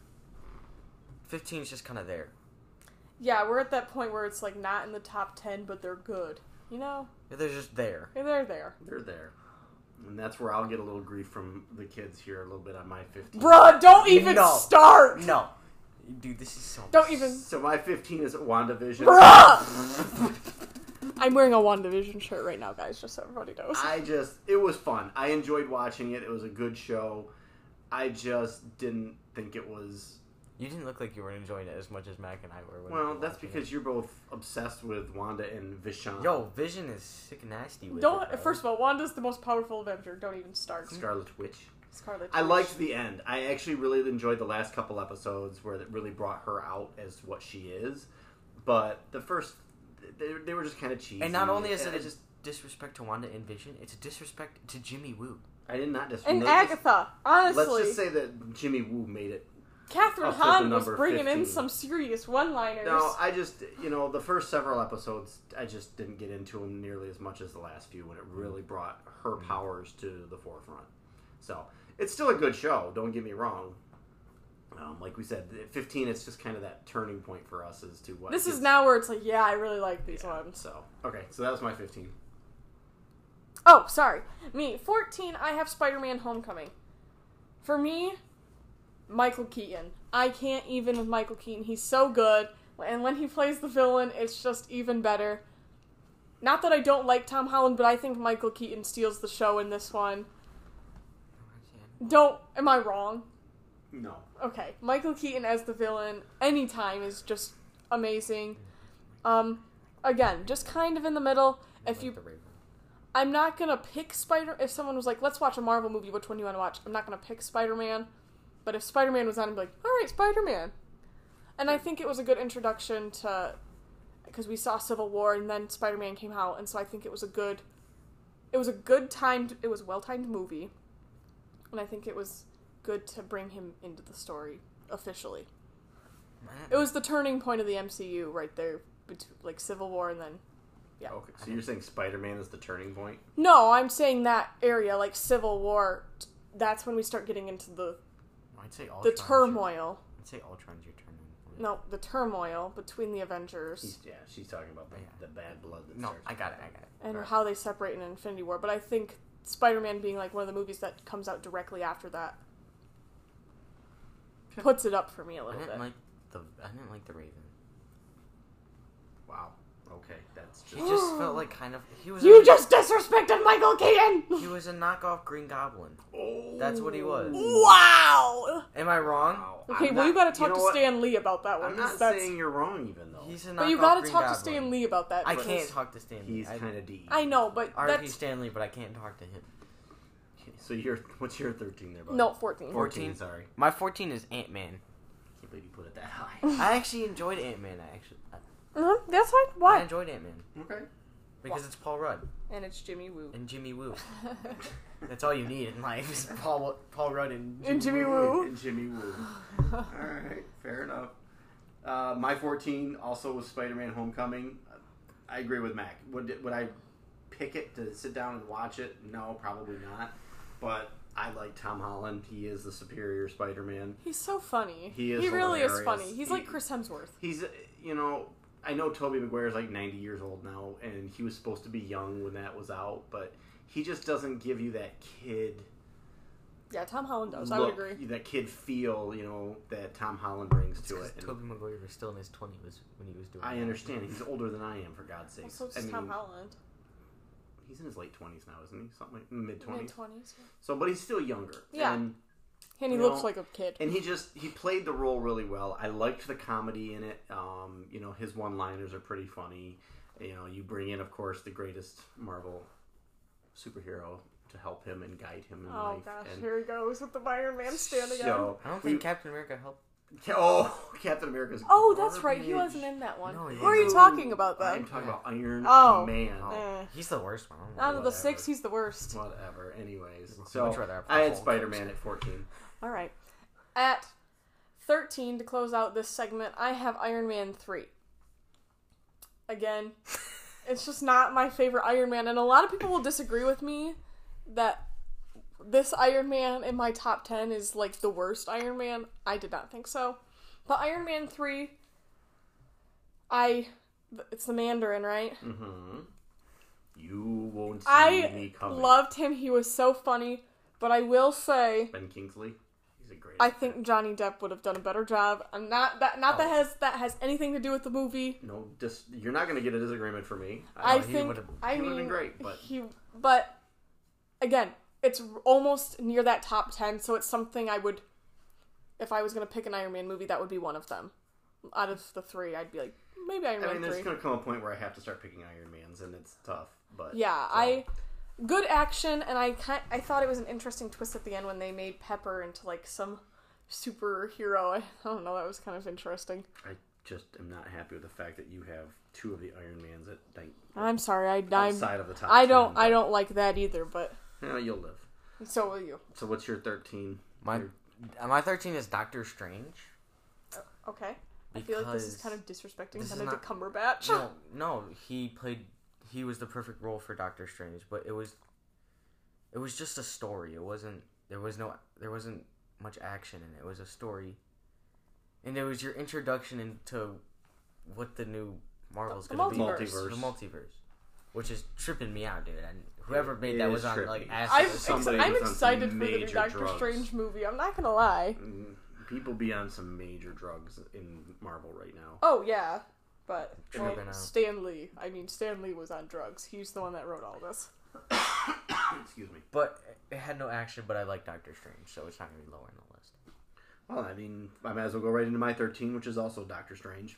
15 is just kind of there. Yeah, we're at that point where it's like not in the top 10, but they're good. They're just there. They're there. They're there. And that's where I'll get a little grief from the kids here a little bit on my 15. Bruh, don't even No. start! No, dude, this is so. Don't even... So my 15 is WandaVision. Bruh! I'm wearing a WandaVision shirt right now, guys, just so everybody knows. It was fun. I enjoyed watching it. It was a good show. I just didn't think it was... You didn't look like you were enjoying it as much as Mac and I were. When we Well, were that's watching because you're both obsessed with Wanda and Vision. it. Yo, Vision is sick and nasty with Don't... it, bro. First of all, Wanda's the most powerful Avenger. Don't even start. Scarlet Witch. Scarlet I Witch. liked the end. I actually really enjoyed the last couple episodes where it really brought her out as what she is. But the first... They were just kind of cheesy. And not only is it I a disrespect to Wanda and Vision, it's a disrespect to Jimmy Woo. I did not just... And let's Agatha, honestly. Let's just say that Jimmy Woo made it. Catherine up to the Hahn was number bringing in 15. some serious one-liners. No, I just, the first several episodes, I just didn't get into them nearly as much as the last few when it really brought her powers to the forefront. So, it's still a good show, don't get me wrong. Like we said, at 15, it's just kind of that turning point for us as to what... This is now where it's like, yeah, I really like these ones. So, okay, so that was my 15. Oh, sorry. Me. 14, I have Spider-Man Homecoming. For me, Michael Keaton. I can't even with Michael Keaton. He's so good. And when he plays the villain, it's just even better. Not that I don't like Tom Holland, but I think Michael Keaton steals the show in this one. Am I wrong? No. Okay. Michael Keaton as the villain anytime is just amazing. Again, just kind of in the middle. I'm not gonna pick if someone was like, let's watch a Marvel movie, which one do you want to watch? I'm not gonna pick Spider-Man. But if Spider-Man was on, I'd be like, alright, Spider-Man. And I think it was a good introduction to... Because we saw Civil War, and then Spider-Man came out, and so I think it was a good... It was a well-timed movie. And I think it was good to bring him into the story, officially. It was the turning point of the MCU right there, like Civil War and then. Yeah. Okay, so you're saying Spider-Man is the turning point? No, I'm saying that area, like Civil War. That's when we start getting into I'd say Ultron's the turmoil. I'd say Ultron's your turning point. No, the turmoil between the Avengers. She's talking about the bad blood that No, starts. I got it. And Alright. how they separate in Infinity War. But I think Spider-Man being like one of the movies that comes out directly after that puts it up for me a I little didn't bit. like the Raven. Wow. Okay, that's He just... just felt like kind of he was. You just disrespected Michael Keaton! He was a knockoff Green Goblin. Oh. That's what he was. Wow! Am I wrong? Wow. Okay, I'm well, you not- gotta talk know to what? Stan Lee about that one. I'm 'cause not that's... saying you're wrong, even though. He's a knockoff But you gotta Green talk Goblin. to Stan Lee about that. I because- can't talk to Stan Lee. He's kind of D. I know, but R.I.P. that's... Stan Lee, but I can't talk to him. So what's your 13 there, bud? No, 14. 14, sorry. My 14 is Ant-Man. Can't believe you put it that high. I actually enjoyed Ant-Man. That's fine. I Why? enjoyed Ant-Man Okay. because it's Paul Rudd And it's Jimmy Woo. and Jimmy Woo. That's all you need in life is Paul Rudd and And Jimmy Woo. And Jimmy Woo. Alright, fair enough. My 14 also was Spider-Man Homecoming. I agree with Mac. Would I pick it to sit down and watch it? No, probably not. But I like Tom Holland. He is the superior Spider-Man. He's so funny. He is He really is hilarious. funny. He's like Chris Hemsworth. He's, I know Tobey Maguire's like 90 years old now, and he was supposed to be young when that was out, but he just doesn't give you that kid Yeah, Tom Holland does. look, I would agree. that kid feel, that Tom Holland brings to it. And Tobey Maguire was still in his 20s when he was doing I that. understand. He's older than I am, for God's sake. Well, so does Tom Holland. He's in his late 20s now, isn't he? Something like mid-20s. Mid-20s. So, but he's still younger. Yeah. And And he You looks know, like a kid. And he played the role really well. I liked the comedy in it. His one-liners are pretty funny. You bring in, of course, the greatest Marvel superhero to help him and guide him in Oh life. gosh, And here he goes with the Iron Man stand again. so, I don't think Captain America helped. Captain America's. Oh, that's right. He garbage. wasn't in that one. No, he Who are you isn't. talking about then? I'm talking about Iron Oh. Man. Oh, Eh. he's the worst one. I don't know. Out of the whatever. 6, he's the worst. Whatever. Anyways, Much so rather have I had Hulk. Spider-Man at 14. All right. At 13, to close out this segment, I have Iron Man 3. Again, it's just not my favorite Iron Man, and a lot of people will disagree with me that this Iron Man in my top 10 is like the worst Iron Man. I did not think so. But Iron Man 3, it's the Mandarin, right? Mm-hmm. You won't see I me coming. loved him. He was so funny. But I will say, Ben Kingsley. He's a great. I actor. think Johnny Depp would have done a better job. And that has anything to do with the movie. No, you're not going to get a disagreement from me. I he think would've- I he mean would've been great, but- but again, it's almost near that top 10, so it's something I would, if I was going to pick an Iron Man movie, that would be one of them. Out of the 3, I'd be like, maybe Iron Man 3. there's going to come a point where I have to start picking Iron Mans, and it's tough. But Yeah, so. good action, and I thought it was an interesting twist at the end when they made Pepper into like some superhero. I don't know, that was kind of interesting. I just am not happy with the fact that you have 2 of the Iron Mans at I'm sorry, outside of the top. I 10, don't but, like that either, but you'll live. so will you. So what's your 13? My 13 is Doctor Strange. Okay. I feel like this is Because kind of disrespecting this is Benedict not- Cumberbatch. No, he was the perfect role for Doctor Strange, but it was just a story. There wasn't much action in it. It was a story. And it was your introduction into what the new Marvel's The going to be. multiverse. The multiverse. Which is tripping me out, dude. And whoever It made that was is on, trippy. like, I'm, acid. Somebody I'm who's on some excited for the new major Doctor drugs. Strange movie. I'm not gonna lie. People be on some major drugs in Marvel right now. Oh yeah, but Tripping out. Stan Lee. I mean, Stan Lee was on drugs. He's the one that wrote all this. Excuse me. But it had no action, but I like Doctor Strange, so it's not going to be lower in the list. Well, I mean, I might as well go right into my 13, which is also Doctor Strange.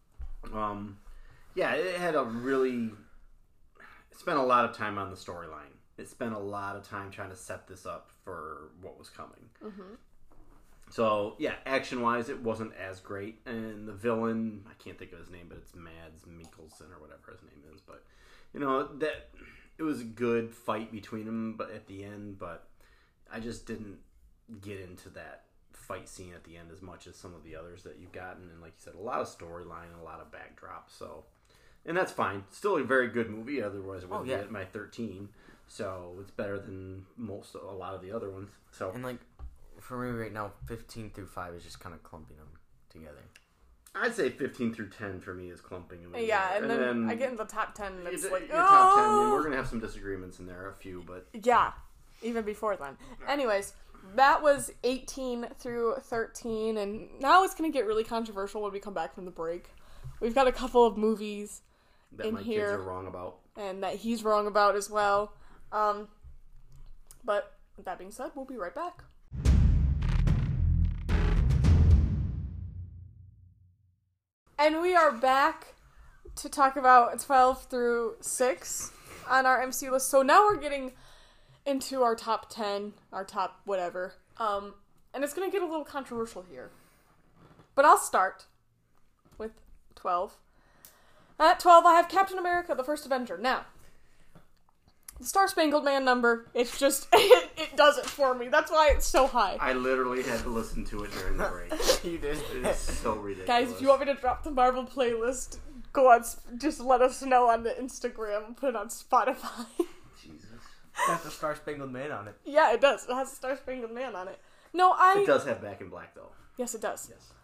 Yeah, it had a really... It spent a lot of time on the storyline. It spent a lot of time trying to set this up for what was coming. Mm-hmm. So, yeah, action-wise, it wasn't as great. And the villain, I can't think of his name, but it's Mads Mikkelsen or whatever his name is. But, that it was a good fight between them but at the end, but I just didn't get into that fight scene at the end as much as some of the others that you've gotten. And like you said, a lot of storyline and a lot of backdrop. So, and that's fine. Still a very good movie. Otherwise, it would be at my 13. So it's better than a lot of the other ones. So And like for me right now, 15 through 5 is just kind of clumping them together. I'd say 15 through 10 for me is clumping them. Yeah, and then I get in the top 10 and it's like, your top 10. We're going to have some disagreements in there, a few, but... Yeah, even before then. Anyways, that was 18 through 13, and now it's going to get really controversial when we come back from the break. We've got a couple of movies that in my here. kids are wrong about. And that he's wrong about as well. But with that being said, we'll be right back. And we are back to talk about 12 through 6 on our MCU list. So now we're getting into our top 10, our top whatever. And it's going to get a little controversial here. But I'll start with 12. At 12, I have Captain America, the First Avenger. Now, the Star-Spangled Man number, it's just, it does it for me. That's why it's so high. I literally had to listen to it during the break. You did. It's so ridiculous. Guys, if you want me to drop the Marvel playlist, go on, just let us know on the Instagram, put it on Spotify. Jesus. Got the Star Spangled Man on it. Yeah, it does. It has a Star-Spangled Man on it. No, It does have Back in Black, though. Yes, it does. Yes.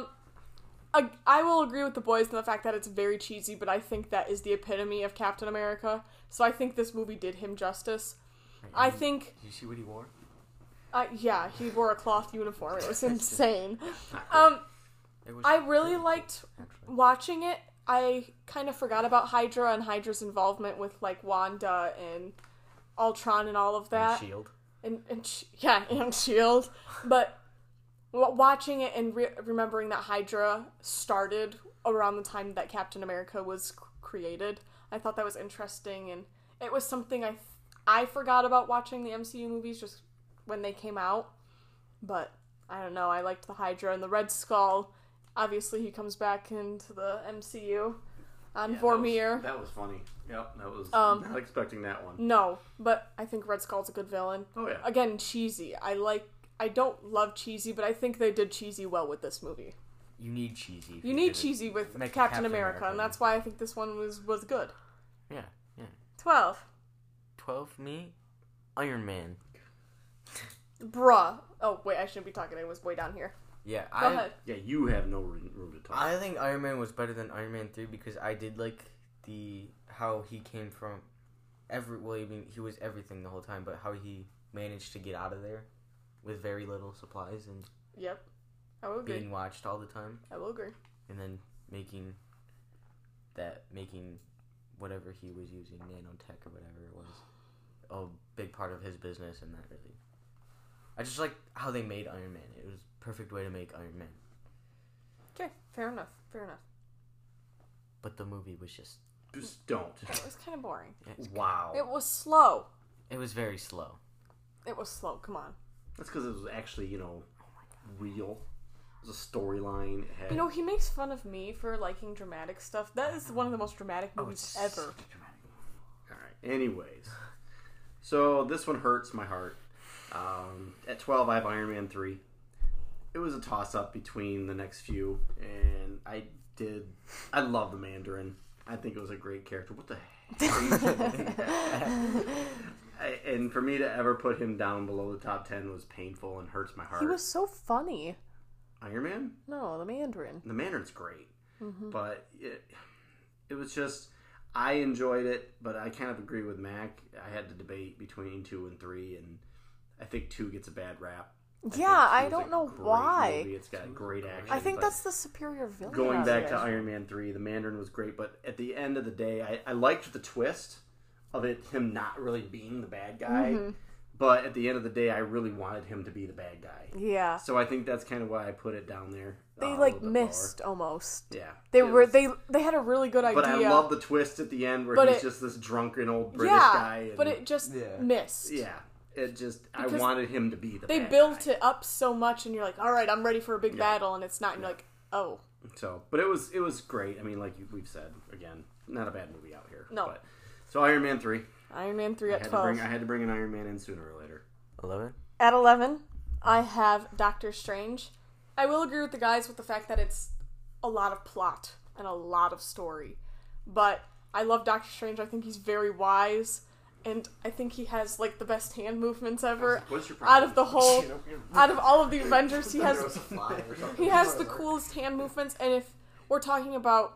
I will agree with the boys in the fact that it's very cheesy, but I think that is the epitome of Captain America. So I think this movie did him justice. I think... Did you see what he wore? Yeah, he wore a cloth uniform. It was insane. It was I really liked actually. watching it. I kind of forgot about Hydra and Hydra's involvement with, like, Wanda and Ultron and all of that. Shield. And S.H.I.E.L.D. But watching it and remembering that Hydra started around the time that Captain America was created, I thought that was interesting, and it was something I forgot about watching the MCU movies just when they came out. But I don't know, I liked the Hydra and the Red Skull. Obviously, he comes back into the MCU on Vormir. That was funny. Yep, that was not expecting that one. No, but I think Red Skull's a good villain. Oh yeah. Again, cheesy. I don't love cheesy, but I think they did cheesy well with this movie. You need cheesy. You need cheesy with Captain America, and that's why I think this one was good. Yeah. 12. 12, me? Iron Man. Bruh. Oh, wait, I shouldn't be talking. I was way down here. Yeah, Go ahead. Yeah, you have no room to talk. I think Iron Man was better than Iron Man 3 because I did like how he came from he was everything the whole time, but how he managed to get out of there with very little supplies and Yep. I will agree. being watched all the time, I will agree. and then making whatever he was using, nanotech or whatever it was, a big part of his business, and that really... I just like how they made Iron Man. It was a perfect way to make Iron Man. Okay, fair enough. But the movie was just don't. It was kind of boring. Wow. It was slow. It was very slow. It was slow, come on. That's because it was actually, real. It was a storyline. He makes fun of me for liking dramatic stuff. That is one of the most dramatic movies ever. Alright, anyways. So, this one hurts my heart. At 12, I have Iron Man 3. It was a toss-up between the next few, and I love the Mandarin. I think it was a great character. What the heck? And for me to ever put him down below the top 10 was painful and hurts my heart. He was so funny. Iron Man? No, the Mandarin. The Mandarin's great. But it was just... I enjoyed it, but I kind of agree with Mac. I had to debate between 2 and 3, and I think 2 gets a bad rap. I don't know why. Movie. It's got great action. I think that's the superior villain. Going back to Iron Man 3, the Mandarin was great, but at the end of the day, I liked the twist of him not really being the bad guy. But at the end of the day, I really wanted him to be the bad guy. Yeah. So I think that's kind of why I put it down there. They missed almost. Yeah. They had a really good idea. But I love the twist at the end where he's just this drunken old British guy. And, but it just missed. Yeah. It just I wanted him to be the bad guy. They built it up so much, and you're like, all right, I'm ready for a big battle, and it's not. And you're like, oh. So, but it was great. I mean, like we've said again, not a bad movie out here. No. But, so Iron Man 3. Iron Man 3 at 12. I had to bring an Iron Man in sooner or later. 11? At 11, I have Doctor Strange. I will agree with the guys with the fact that it's a lot of plot and a lot of story. But I love Doctor Strange. I think he's very wise. And I think he has, like, the best hand movements ever. What's your Out of problem? out of all of the Avengers, he has There was a fly or something. he has the coolest hand movements. And if we're talking about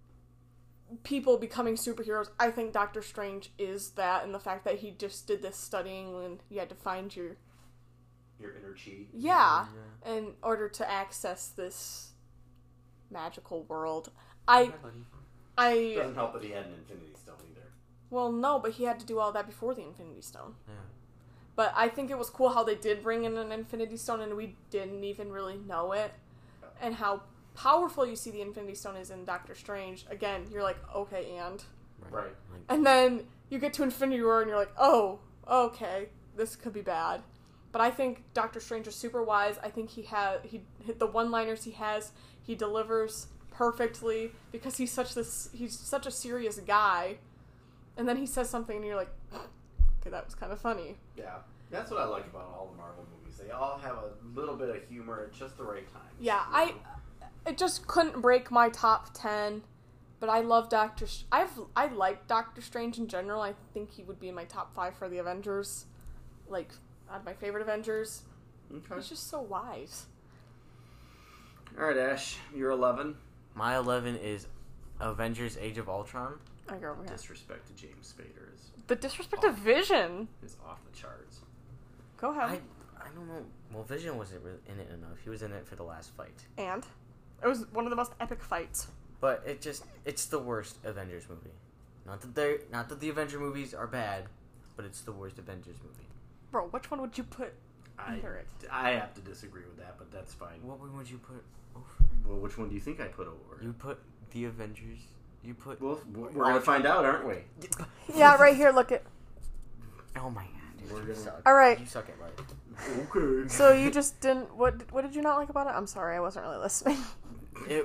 people becoming superheroes, I think Doctor Strange is that. And the fact that he just did this studying when you had to find your inner chi. Yeah, in order to access this magical world. I Doesn't help that he had an Infinity Stone either. well, no, but he had to do all that before the Infinity Stone. Yeah. But I think it was cool how they did bring in an Infinity Stone and we didn't even really know it, and how powerful you see the Infinity Stone is in Doctor Strange. Again, you're like, okay, Right. and then you get to Infinity War and you're like, oh, okay, this could be bad. But I think Doctor Strange is super wise. I think he hit the one-liners he has. He delivers perfectly because he's such a serious guy. And then he says something and you're like, okay, that was kind of funny. Yeah. That's what I like about all the Marvel movies. They all have a little bit of humor at just the right time. Yeah, it just couldn't break my top 10. But I love I like Doctor Strange in general. I think he would be in my top 5 for the Avengers. Like, out of my favorite Avengers. Okay. He's just so wise. Alright, Ash. You're 11. My 11 is Avengers: Age of Ultron. I go over here. Disrespect to James Spader The disrespect of Vision. is off the charts. Go ahead. I don't know. Well, Vision wasn't really in it enough. He was in it for the last fight. And it was one of the most epic fights. But it's the worst Avengers movie. Not that the Avenger movies are bad, but it's the worst Avengers movie. Bro, which one would you put under it? I have to disagree with that, but that's fine. What one would you put over? Well, which one do you think I put over? You put the Avengers. You put. Well, we're going to find out, aren't we? Yeah, right here, look at. Oh my god, dude, We're you gonna- suck. All right. You suck at life. Okay. So you just didn't. What did you not like about it? I'm sorry, I wasn't really listening. It.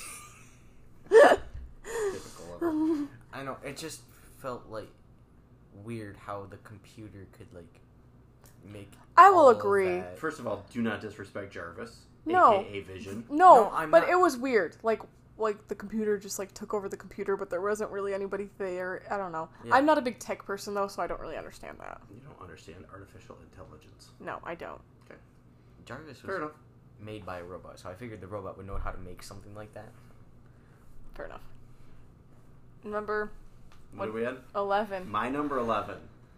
Typical of her. I know. It just felt like weird how the computer could like make. I will all of agree. that. First of all, do not disrespect Jarvis, No. aka Vision. No, No, I'm but not. it was weird. Like the computer just like took over the computer, but there wasn't really anybody there. I don't know. Yeah. I'm not a big tech person though, so I don't really understand that. You don't understand artificial intelligence. No, I don't. Jarvis Fair was enough. made by a robot, so I figured the robot would know how to make something like that. Fair enough. Number What are we at? 11. My number 11.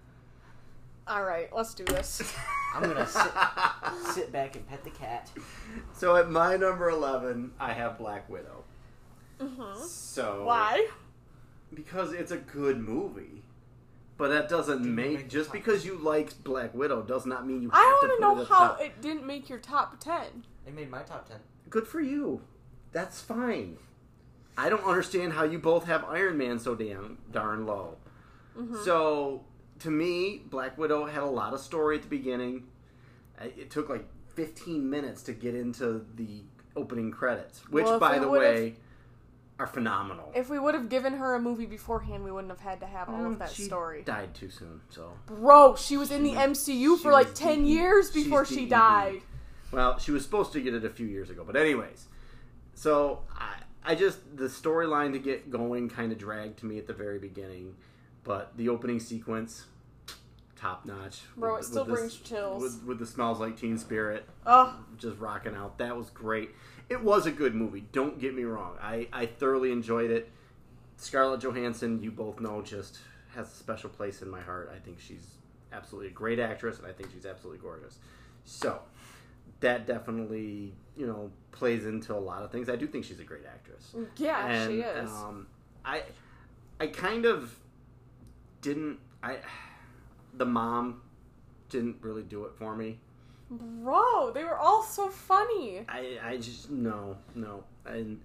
All right, let's do this. I'm gonna sit back and pet the cat. So at my number 11, I have Black Widow. Mm-hmm. So Why? Because it's a good movie. But that doesn't make just because you like Black Widow does not mean you have I to want put to it know at the how top. it didn't make your top 10. It made my top 10. Good for you. That's fine. I don't understand how you both have Iron Man so darn low. Mm-hmm. So, to me, Black Widow had a lot of story at the beginning. It took like 15 minutes to get into the opening credits, which, Well, if by we the would've- way, are phenomenal. If we would have given her a movie beforehand, we wouldn't have had to have all of that She story. died too soon, so... Bro, she was in the She- MCU she for like was 10 DED. years She's before she DED. died. Well, she was supposed to get it a few years ago, but anyways. So, I just... The storyline to get going kind of dragged to me at the very beginning, but the opening sequence, top notch. Bro, it With- still with brings chills. With the Smells Like Teen Spirit, Oh, just rocking out. That was great. It was a good movie, don't get me wrong. I thoroughly enjoyed it. Scarlett Johansson, you both know, just has a special place in my heart. I think she's absolutely a great actress, and I think she's absolutely gorgeous. So, that definitely, plays into a lot of things. I do think she's a great actress. yeah, And, she is. I kind of didn't... The mom didn't really do it for me. Bro, they were all so funny. I just... No. And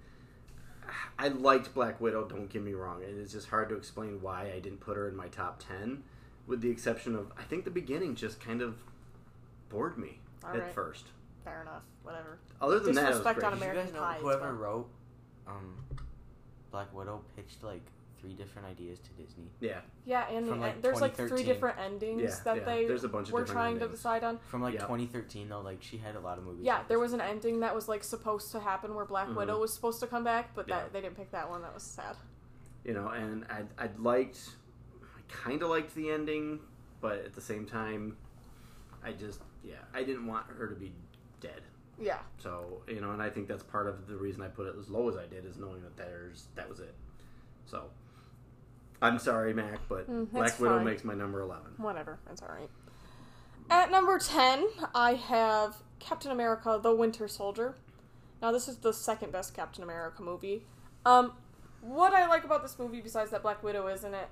I liked Black Widow, don't get me wrong. And it's just hard to explain why I didn't put her in my top 10. With the exception of, I think the beginning just kind of bored me All at right. first. Fair enough, whatever. Other than that, it was Disrespect great. on Did you American guys know Pie as whoever well. wrote Black Widow pitched like 3 different ideas to Disney. Yeah. Yeah, and From, like, there's like 3 2013. different endings Yeah, that yeah. they There's a bunch of were different trying endings. to decide on. From like Yep. 2013 though, like she had a lot of movies. Yeah, like there this. was an ending that was like supposed to happen where Black Widow was supposed to come back, but Yeah. they didn't pick that one. That was sad. You know, and I kind of liked the ending, but at the same time, I didn't want her to be dead. Yeah. So, you know, and I think that's part of the reason I put it as low as I did, is knowing that that was it. So, I'm sorry, Mac, but Black Widow fine. makes my number 11. Whatever, that's alright. At number 10, I have Captain America: The Winter Soldier. Now, this is the second best Captain America movie. What I like about this movie, besides that Black Widow is in it,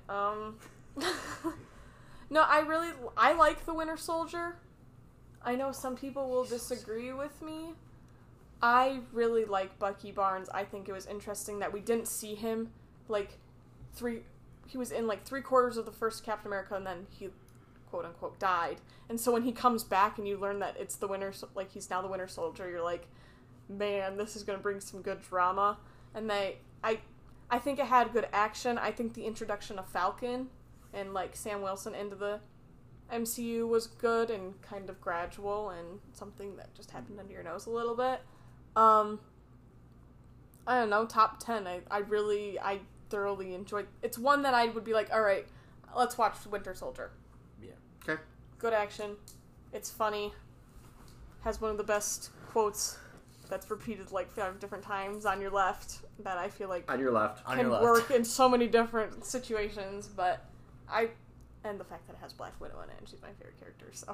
no, I like The Winter Soldier. I know some people will disagree with me. I really like Bucky Barnes. I think it was interesting that we didn't see him, he was in like 3/4 of the first Captain America, and then he, quote unquote, died. And so when he comes back and you learn that it's he's now the Winter Soldier, you're like, man, this is going to bring some good drama. And I think it had good action. I think the introduction of Falcon and like Sam Wilson into the MCU was good and kind of gradual and something that just happened under your nose a little bit. I don't know, top 10. I thoroughly enjoyed. It's one that I would be like, all right, let's watch Winter Soldier. Yeah. Okay. Good action. It's funny. Has one of the best quotes that's repeated like 5 different times on your left that I feel like On your left. can work in so many different situations, and the fact that it has Black Widow in it, and she's my favorite character, so.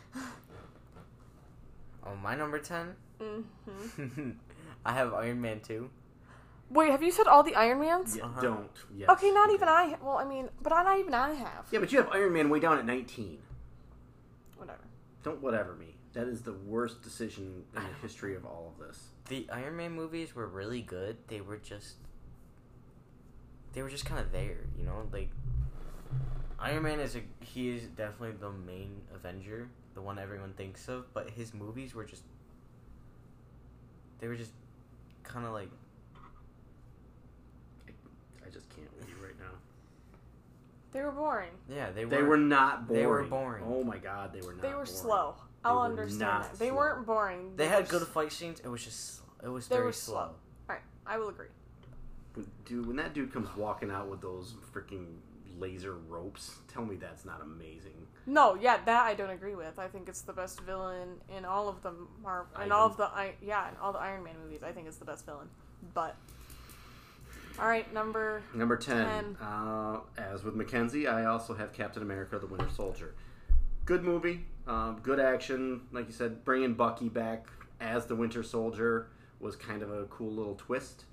Oh, my number 10? Mm-hmm. I have Iron Man 2. Wait, have you said all the Iron Mans? Yeah, Uh-huh. Don't. Yes. Okay, not even I. Well, I mean, but not even I have. Yeah, but you have Iron Man way down at 19. Whatever. Don't whatever me. That is the worst decision in the history of all of this. The Iron Man movies were really good. They were just kind of there, you know? Like, Iron Man he is definitely the main Avenger, the one everyone thinks of, but his movies were just kind of like, I just can't with you right now. They were boring. yeah, they Were not boring. They were boring. Oh my god, they were not They were boring. slow. They I'll were understand not that. They slow. weren't boring. They were had good fight scenes. It was just They very were slow. Alright, I will agree. Dude, when that dude comes walking out with those freaking laser ropes, tell me that's not amazing. No, yeah, that I don't agree with. I think it's the best villain in all of the in all of the in all the Iron Man movies. I think it's the best villain. But all right, number 10. 10. As with Mackenzie, I also have Captain America: The Winter Soldier. Good movie, good action. Like you said, bringing Bucky back as the Winter Soldier was kind of a cool little twist.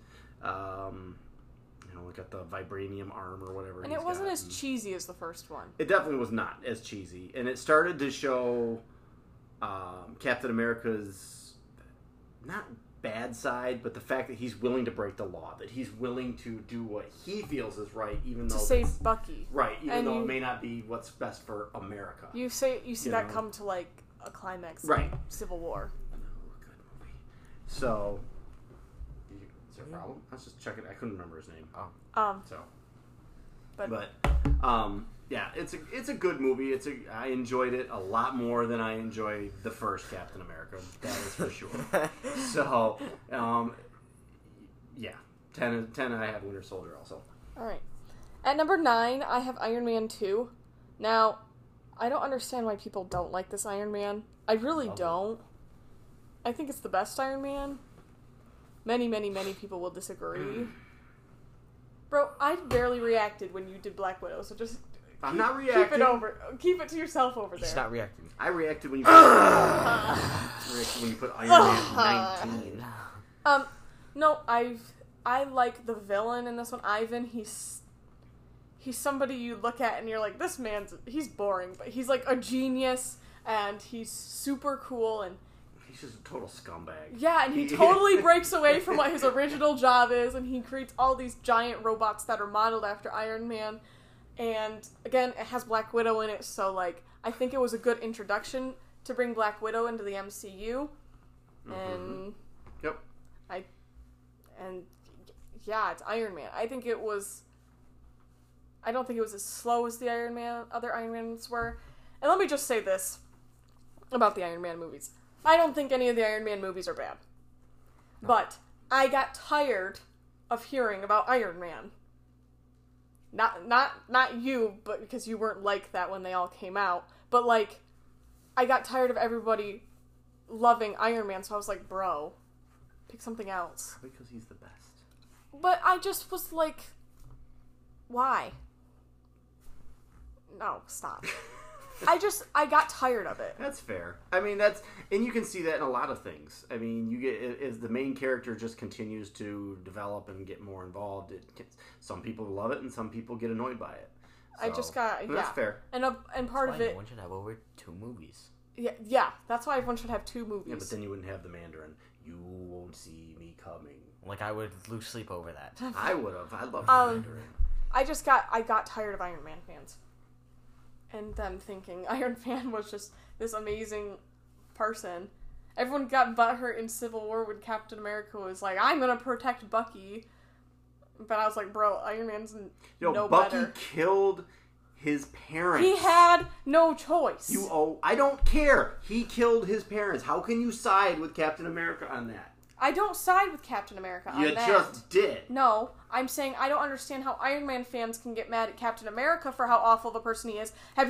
We got the vibranium arm or whatever. and it wasn't as cheesy as the first one. It definitely was not as cheesy, and it started to show Captain America's not bad side, but the fact that he's willing to break the law, that he's willing to do what he feels is right, even though To save Bucky. right, even And though you- it may not be what's best for America. You see You that know. come to like a climax Right. in Civil War. Good movie. So, is there a problem? I was just checking. I couldn't remember his name. So, but yeah, it's a good movie. I enjoyed it a lot more than I enjoyed the first Captain America. That is for sure. So, yeah, 10 I have Winter Soldier also. Alright. At number 9, I have Iron Man 2. Now, I don't understand why people don't like this Iron Man. I really Love it. don't. I think it's the best Iron Man. Many, many, many people will disagree. Bro, I barely reacted when you did Black Widow, so just I'm not keep reacting. keep it to yourself over there. He's not reacting. I reacted when you put, Iron Man 19. No, I like the villain in this one, Ivan. He's somebody you look at and you're like, this he's boring, but he's like a genius and he's super cool and He's just a total scumbag. yeah, and he totally breaks away from what his original job is, and he creates all these giant robots that are modeled after Iron Man. And again, it has Black Widow in it, so like I think it was a good introduction to bring Black Widow into the MCU. And Yep. yeah, it's Iron Man. I think it was I don't think it was as slow as the other Iron Mans were. And let me just say this about the Iron Man movies. I don't think any of the Iron Man movies are bad. But I got tired of hearing about Iron Man. Not you, but because you weren't like that when they all came out. But, like, I got tired of everybody loving Iron Man, so I was like, bro, pick something else. Because he's the best. But I just was like, why? No, stop. I got tired of it. That's fair. I mean, and you can see that in a lot of things. I mean, you get, as the main character just continues to develop and get more involved, some people love it and some people get annoyed by it. So, that's fair. And part That's of why it, one should have over 2 movies. yeah, that's why everyone should have 2 movies. Yeah, but then you wouldn't have the Mandarin. You won't see me coming. Like, I would lose sleep over that. I would have. I love the Mandarin. I got tired of Iron Man fans. And them thinking Iron Man was just this amazing person. Everyone got butthurt in Civil War when Captain America was like, I'm gonna protect Bucky. But I was like, bro, Iron Man's no Bucky better. killed his parents. He had no choice. I don't care. He killed his parents. How can you side with Captain America on that? I don't side with Captain America on that. You just did. No, I'm saying I don't understand how Iron Man fans can get mad at Captain America for how awful of a person he is. Has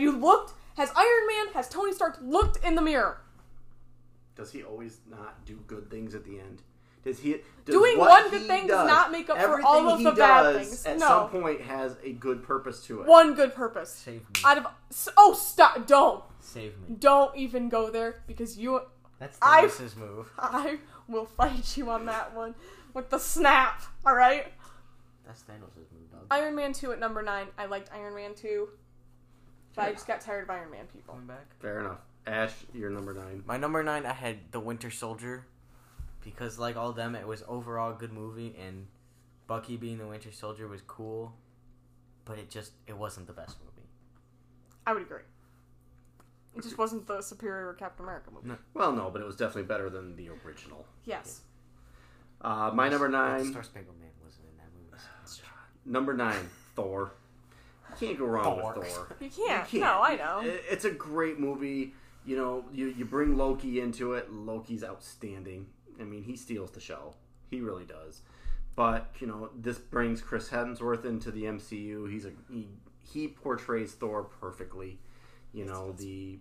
Tony Stark looked in the mirror? Does he always not do good things at the end? Doing one good thing does not make up for all of the bad things. At No. some point has a good purpose to it. One good purpose. Save me. Stop! Don't! Save me. Don't even go there, because That's Thanos' move. I will fight you on that one with the snap. All right. That's Thanos' move, dog. Iron Man 2 at number 9. I liked Iron Man 2, but I just got tired of Iron Man people. Going back. Fair enough. Ash, you're number 9. My number 9, I had The Winter Soldier, because like all of them, it was overall a good movie, and Bucky being the Winter Soldier was cool, but it wasn't the best movie. I would agree. It just wasn't the superior Captain America movie. No. Well, no, but it was definitely better than the original. Yes. My number 9. Star Spangled Man wasn't in that movie. Number 9, Thor. You can't go wrong with Thor. You can't. No, I know. It's a great movie. You know, you bring Loki into it. Loki's outstanding. I mean, he steals the show. He really does. But, you know, this brings Chris Hemsworth into the MCU. He portrays Thor perfectly. You know, the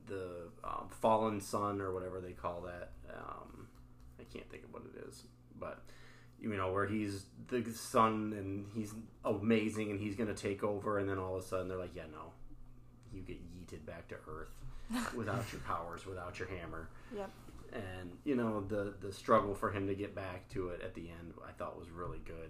fallen son or whatever they call that. I can't think of what it is. But, you know, where he's the son and he's amazing and he's going to take over. And then all of a sudden they're like, yeah, no. You get yeeted back to Earth without your powers, without your hammer. Yep. And, you know, the struggle for him to get back to it at the end, I thought was really good.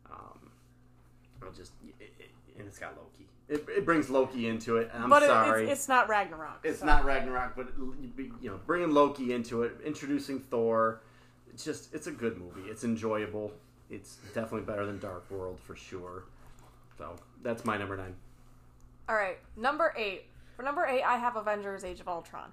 And it's got Loki. It brings Loki into it. And I'm sorry. It's not Ragnarok. It's not Ragnarok, but, you know, bringing Loki into it, introducing Thor, it's a good movie. It's enjoyable. It's definitely better than Dark World for sure. So, that's my number 9. All right, number 8. For number 8, I have Avengers Age of Ultron.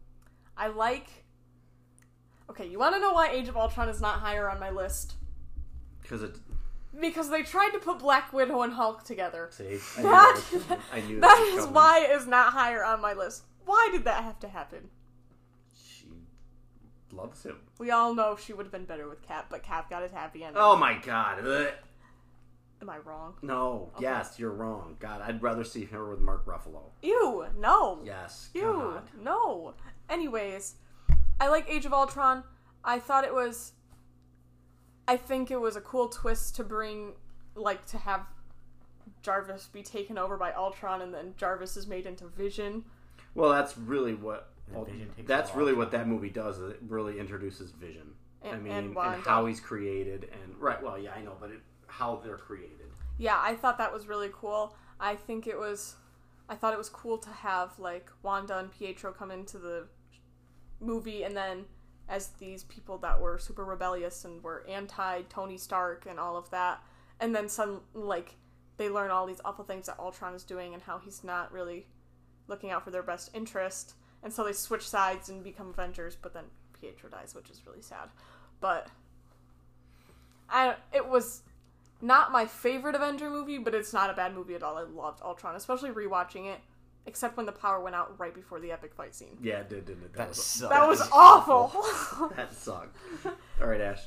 Okay, you want to know why Age of Ultron is not higher on my list? Because they tried to put Black Widow and Hulk together. See, I knew that is why it is not higher on my list. Why did that have to happen? She loves him. We all know she would have been better with Cap, but Cap got his happy ending. Oh my god. Ugh. Am I wrong? No. Okay. Yes, you're wrong. God, I'd rather see her with Mark Ruffalo. Ew, no. Yes, Ew, God. no. Anyways, I like Age of Ultron. I think it was a cool twist to bring, like, to have Jarvis be taken over by Ultron and then Jarvis is made into Vision. Well, that's really what that movie does. Is it really introduces Vision. And how he's created and well, yeah, I know, but how they're created. Yeah, I thought that was really cool. I thought it was cool to have, like, Wanda and Pietro come into the movie and then as these people that were super rebellious and were anti-Tony Stark and all of that. And then they learn all these awful things that Ultron is doing and how he's not really looking out for their best interest. And so they switch sides and become Avengers, but then Pietro dies, which is really sad. But it was not my favorite Avenger movie, but it's not a bad movie at all. I loved Ultron, especially rewatching it. Except when the power went out right before the epic fight scene. Yeah, it did, didn't it? That sucked. That was awful. That sucked. All right, Ash.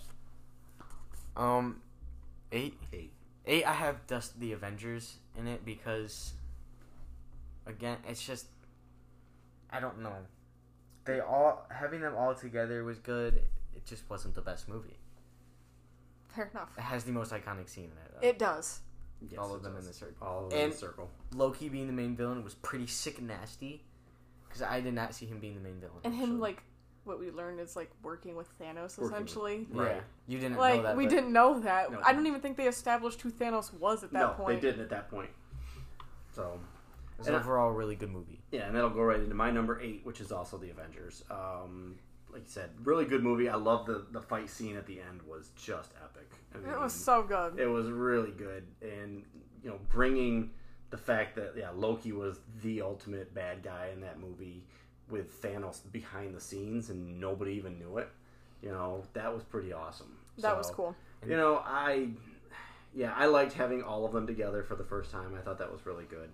8. 8. 8. I have just the Avengers in it because, again, it's just, I don't know. Having them all together was good. It just wasn't the best movie. Fair enough. It has the most iconic scene in it, though. It does. Yes, All it of them does. in the circle. All of them in the circle. Loki being the main villain was pretty sick and nasty. Because I did not see him being the main villain. And him, actually. like, what we learned is, like, working with Thanos, Working essentially. Right. Yeah. You didn't Like, know that. we but didn't know that. No. I don't even think they established who Thanos was at that No, point. they didn't at that point. So, It was overall a really good movie. yeah, and that'll go right into my number 8, which is also the Avengers. Like you said, really good movie. I love the fight scene at the end was just epic. I mean, It was so good. it was really good, and you know, bringing the fact that Loki was the ultimate bad guy in that movie with Thanos behind the scenes and nobody even knew it. You know, that was pretty awesome. That was cool. You know, I liked having all of them together for the first time. I thought that was really good.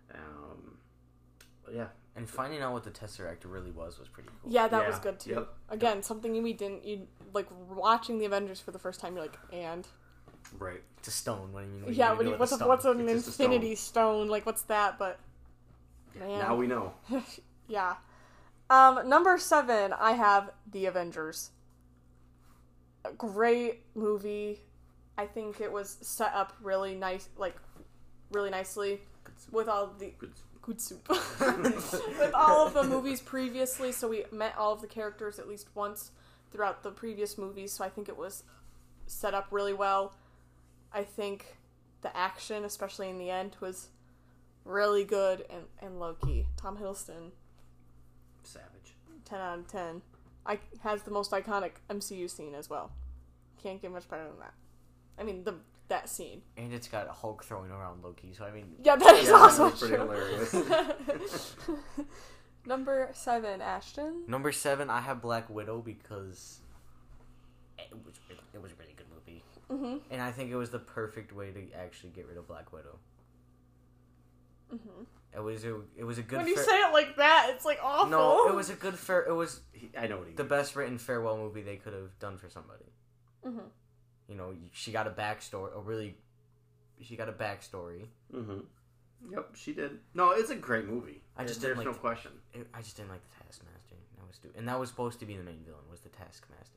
Yeah. And finding out what the Tesseract really was pretty cool. Yeah, that Yeah. was good too. Yep. Again, something you like watching the Avengers for the first time. You're like, and Right. It's a stone. What do you mean? yeah, what's an It's just a Infinity Stone? Like, what's that? But man, Now we know. yeah. Number 7, I have The Avengers. A great movie. I think it was set up really nicely with all the good soup. With all of the movies previously, so we met all of the characters at least once throughout the previous movies, so I think it was set up really well. I think the action, especially in the end, was really good and low-key. Tom Hiddleston, Savage. 10 out of 10. Has the most iconic MCU scene as well. Can't get much better than that. I mean, that scene. And it's got Hulk throwing around Loki, so I mean... Yeah, that is also that was pretty true. hilarious. Number 7, Ashton. Number 7, I have Black Widow because it was a really good movie. Mm-hmm. And I think it was the perfect way to actually get rid of Black Widow. Mm-hmm. It was a good... When you say it like that, it's like awful. No, it was a good... it was I know what he the best written farewell movie they could have done for somebody. Mm-hmm. You know, she got a backstory, she got a backstory. Mm-hmm. Yep, she did. No, it's a great movie. I just There's didn't no like question. I just didn't like the Taskmaster. And that was supposed to be the main villain, was the Taskmaster.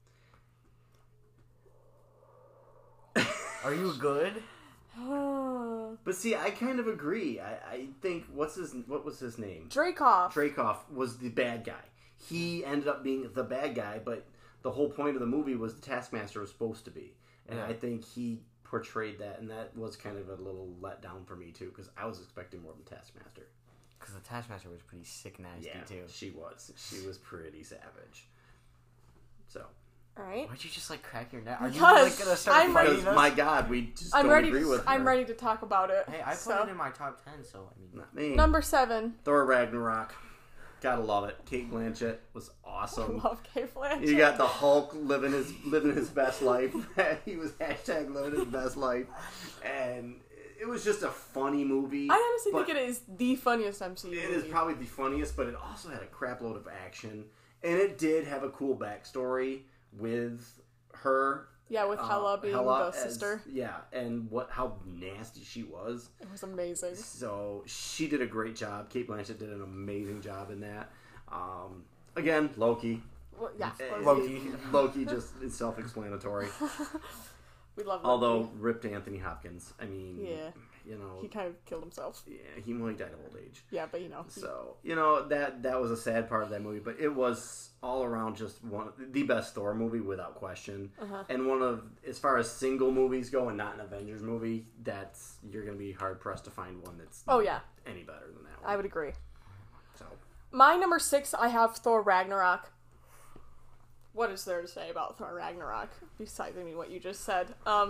Are you good? But see, I kind of agree. I think what was his name? Dreykov. Dreykov was the bad guy. He ended up being the bad guy, but the whole point of the movie was the Taskmaster was supposed to be. And Yeah. I think he portrayed that, and that was kind of a little letdown for me, too, because I was expecting more of the Taskmaster. Because the Taskmaster was pretty sick nasty, too. she was. She was pretty savage. So. Alright. Why'd you just, crack your neck? Are you, Because gonna start I'm fighting Because, us? my God, we just don't agree with her. I'm ready to talk about it. Hey, I put it in my top 10, so, I mean... Not me. Number 7. Thor Ragnarok. Gotta love it. Kate Blanchett was I awesome. love Kate Blanchett. You got the Hulk living his best life. He was hashtag living his best life, and it was just a funny movie. I honestly but think it is the funniest MCU it movie. is probably the funniest, but it also had a crap load of action, and it did have a cool backstory with her. Yeah, with Hela being the sister. Yeah, and how nasty she was. It was amazing. So she did a great job. Kate Blanchett did an amazing job in that. Again, Loki. Well, yeah, Loki just is self-explanatory. We love Loki. Although ripped Anthony Hopkins. I mean, Yeah. you know, He kind of killed himself. yeah, he died of old age. Yeah, but you know. So, you know, that was a sad part of that movie, but it was all around just the best Thor movie without question. And one of, as far as single movies go and not an Avengers movie, you're going to be hard pressed to find one that's any better than that one. I would agree. So, My number 6, I have Thor Ragnarok. What is there to say about Thor Ragnarok besides, what you just said?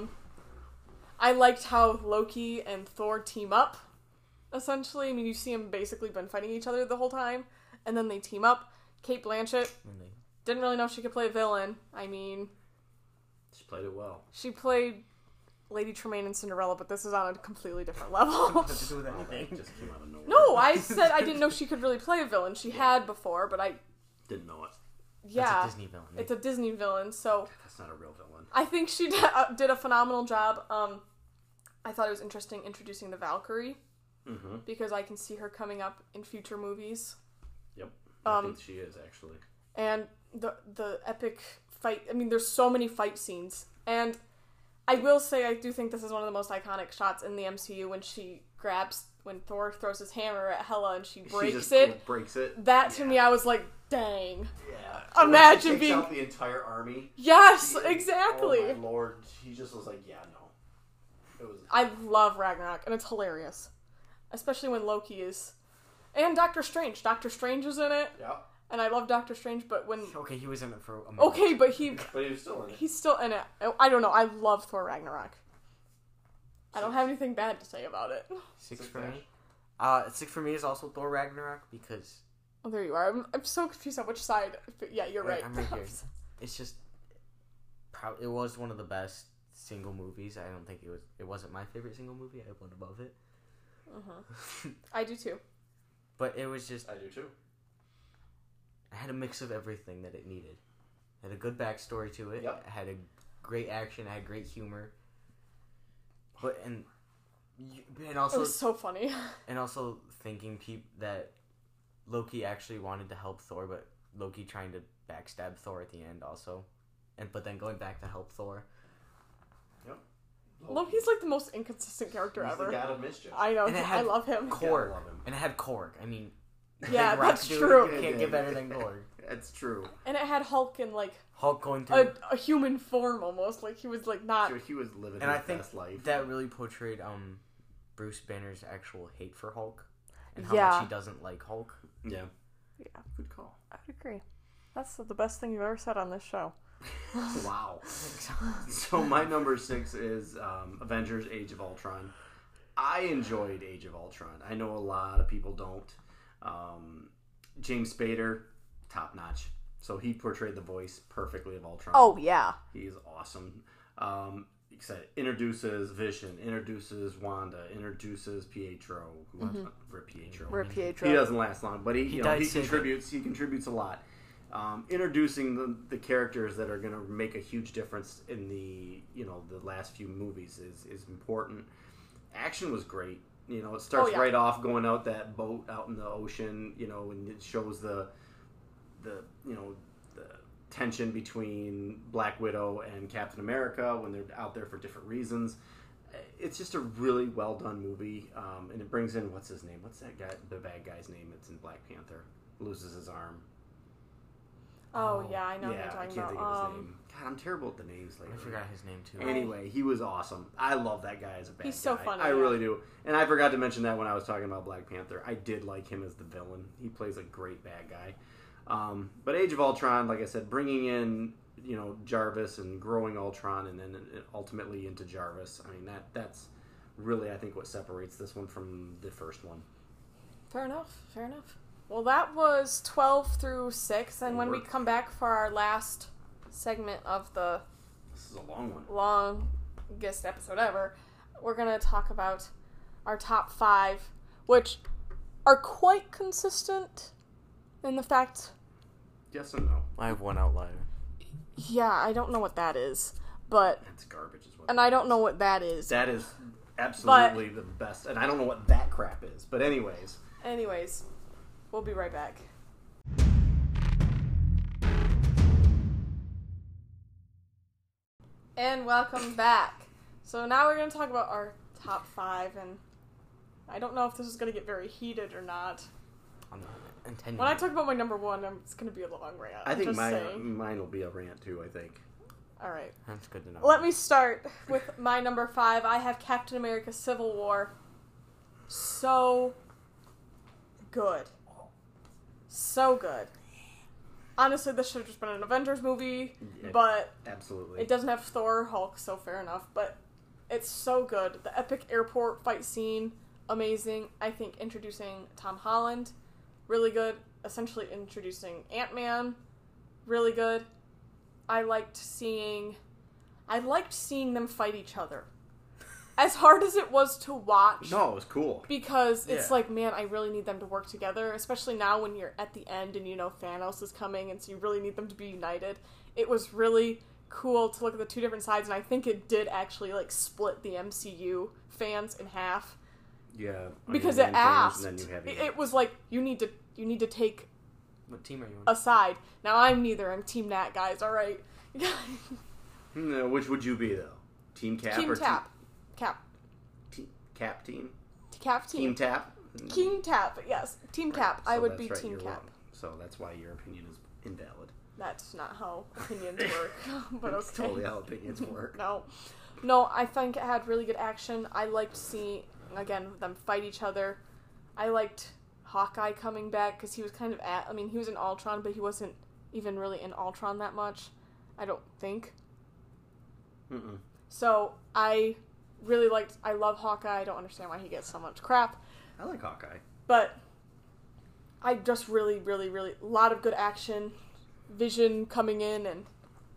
I liked how Loki and Thor team up, essentially. You see them basically been fighting each other the whole time, and then they team up. Kate Blanchett didn't really know she could play a villain. she played it well. She played Lady Tremaine and Cinderella, but this is on a completely different level. Nothing to do with Oh, anything. that just came out of nowhere. No, I said I didn't know she could really play a villain. She had before, but I Didn't know it. yeah, That's a Disney villain. it's a Disney villain. So That's not a real villain. I think she did a phenomenal job. I thought it was interesting introducing the Valkyrie Mm-hmm. because I can see her coming up in future movies. Yep. I think she is, actually. And the epic fight. I mean, there's so many fight scenes, and I will say I do think this is one of the most iconic shots in the MCU when Thor throws his hammer at Hela and she breaks it. Breaks it. That to me, I was like, dang. Yeah. Imagine She takes being- out the entire army. Yes, exactly. Oh my lord. He just was like, yeah, no. It was. I love Ragnarok, and it's hilarious. Especially when Loki is... And Doctor Strange. Doctor Strange is in it, Yeah. and I love Doctor Strange, but when... Okay, he was in it for a moment. Okay, but But he was still in it. he's still in it. I don't know. I love Thor Ragnarok. I don't have anything bad to say about it. 6 for me. 6 for me is also Thor Ragnarok because... Oh, there you are. I'm so confused on which side. But yeah, you're right. I'm right here. It's just... It was one of the best single movies. I don't think it wasn't my favorite single movie. I have one above it. I do too. But it was just... I do too. It had a mix of everything that it needed. It had a good backstory to it. Yep. It had a great action. It had great humor. And It also was so funny. and also thinking that Loki actually wanted to help Thor, but Loki trying to backstab Thor at the end also, but then going back to help Thor. Yep. Loki's like the most inconsistent character He's ever. the god of mischief. I know. And it I had love him. Korg, love him. and it had Korg. I mean, Yeah, like Rock that's dude, true. You can't get better than Korg. That's true. And it had Hulk in like Hulk going through, a human form almost. Like he was like not. So he was living and his I think best life. that really portrayed Bruce Banner's actual hate for Hulk, and how Yeah. much he doesn't like Hulk. Yeah. Yeah, Good call. I would agree. That's the best thing you've ever said on this show. Wow. So my number 6 is Avengers: Age of Ultron. I enjoyed Age of Ultron. I know a lot of people don't. James Spader, top notch. So he portrayed the voice perfectly of Ultron. Oh yeah. He's awesome. Like I said, introduces Vision, introduces Wanda, introduces Pietro. Rip Pietro. We're Pietro. He doesn't last long, but he died he saving. contributes. He contributes a lot. Introducing the characters that are going to make a huge difference in the last few movies is important. Action was great. It starts right off going out that boat out in the ocean. And it shows the tension between Black Widow and Captain America when they're out there for different reasons. It's just a really well done movie, and it brings in what's his name? What's that guy? The bad guy's name? It's in Black Panther. Loses his arm. Oh yeah, I know Yeah, what I you're can't talking think of about. his name. God, I'm terrible at the names lately. I forgot his name too. Anyway, he was awesome. I love that guy as a bad guy. He's so funny, I yeah. really do. And I forgot to mention that when I was talking about Black Panther. I did like him as the villain. He plays a great bad guy. But Age of Ultron, like I said, bringing in Jarvis and growing Ultron, and then ultimately into Jarvis. I mean that's really I think what separates this one from the first one. Fair enough. Well, that was 12 through 6, and when we Work. come back for our last segment of the This is a long one. longest episode ever, we're going to talk about our top 5, which are quite consistent in the fact... Yes and no. I have one outlier. Yeah, I don't know what that is, but... That's garbage is what. And I don't know what that is. That is absolutely the best, and I don't know what that crap is. But anyways. Anyways, we'll be right back. And welcome back. So now we're going to talk about our top 5, and I don't know if this is going to get very heated or not. I'm not intending. When I talk about my number 1, it's going to be a long rant. I think Just saying. mine will be a rant too, I think. Alright. That's good to know. Let me start with my number 5. I have Captain America Civil War. So good. So good. Honestly, this should have just been an Avengers movie, Yeah, but absolutely. it doesn't have Thor or Hulk, so fair enough. But it's so good. The epic airport fight scene, amazing. I think introducing Tom Holland, really good. Essentially introducing Ant-Man, really good. I liked seeing them fight each other. as hard as it was to watch. No, it was cool. Because it's Yeah. like, man, I really need them to work together, especially now when you're at the end and you know Thanos is coming, and so you really need them to be united. It was really cool to look at the two different sides, and I think it did actually like split the MCU fans in half. Yeah. Because Iron it Man fans, asked, and then you have it was like you need to take What team are you on? a side. Now I'm neither. I'm Team Nat, guys. All right. No, which would you be though? Team Cap Team or Tap, Cap, Cap team? Cap Team Team, Tap. Team Tap. Yes, Team Cap. So I would that's be right, Team you're Cap. wrong. So that's why your opinion is invalid. That's not how opinions work. But okay. That's totally how opinions work. No, I think it had really good action. I liked seeing, again, them fight each other. I liked Hawkeye coming back because he was kind of he was in Ultron, but he wasn't even really in Ultron that much. I don't think. Mm-mm. So I really I love Hawkeye. I don't understand why he gets so much crap. I like Hawkeye. But I just really, really, really, a lot of good action. Vision coming in and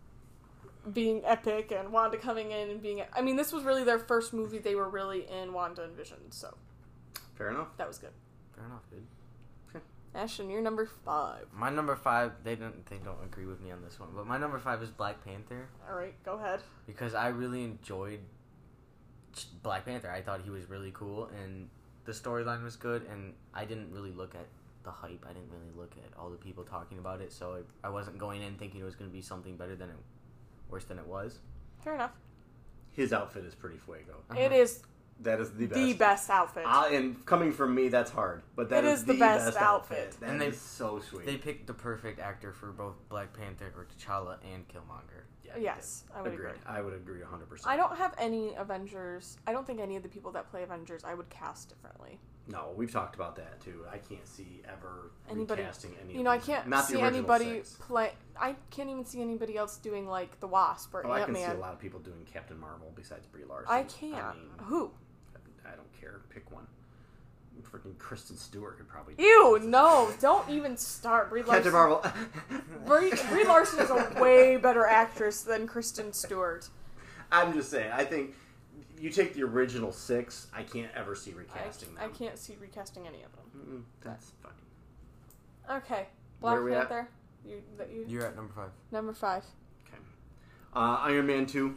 being epic, and Wanda coming in and being... I mean, this was really their first movie they were really in, Wanda and Vision, so Fair enough. that was good. Fair enough, dude. Ashton, you're number 5. My number 5, they don't agree with me on this one, but my number 5 is Black Panther Alright, go ahead. because I really enjoyed Black Panther. I thought he was really cool and the storyline was good, and I didn't really look at the hype. I didn't really look at all the people talking about it, so I wasn't going in thinking it was going to be something worse than it was. Fair enough. His outfit is pretty fuego. It is That is the best. the best outfit. And coming from me, that's hard. But that It is is the best outfit. That And is so sweet. They picked the perfect actor for both Black Panther or T'Challa and Killmonger. Yeah, Yes, I would agree. I would agree 100%. I don't have any Avengers. I don't think any of the people that play Avengers I would cast differently. No, we've talked about that too. I can't see ever Anybody- recasting any. You know, I of these. can't Not the see original anybody 6. play. I can't even see anybody else doing like the Wasp or Oh, I can Ant-Man. see a lot of people doing Captain Marvel besides Brie Larson. I can't. mean, Who? I don't care. Pick one. Freaking Kristen Stewart could probably. Ew! No! Don't even start. Brie Captain Larson. Marvel. Brie Larson is a way better actress than Kristen Stewart. I'm just saying. I think you take the original 6. I can't ever see recasting I them. can't see recasting any of them. That's fine. Okay, Where Black are we at? Panther. You're at number 5. Number 5. Okay. Iron Man 2.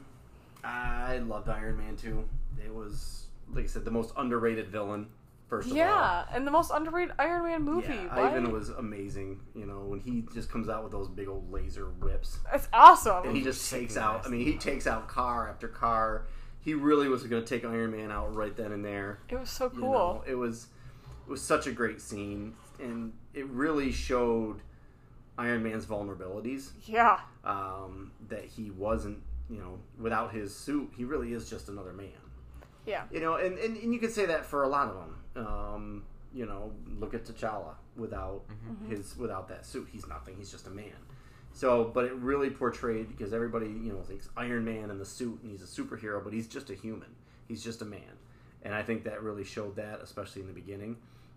I loved Iron Man 2. It was, like I said, the most underrated villain, first of all. Yeah, and the most underrated Iron Man movie. Yeah, Why? Ivan was amazing. You know, when he just comes out with those big old laser whips. It's awesome. And he just takes out, he takes out car after car. He really was going to take Iron Man out right then and there. It was so You cool. know, it was such a great scene. And it really showed Iron Man's vulnerabilities. Yeah. That he wasn't, without his suit, he really is just another man. Yeah. And you could say that for a lot of them. Look at T'Challa without without that suit, he's nothing. He's just a man. So, but it really portrayed, because everybody thinks Iron Man in the suit and he's a superhero, but he's just a human. He's just a man, and I think that really showed that, especially in the beginning.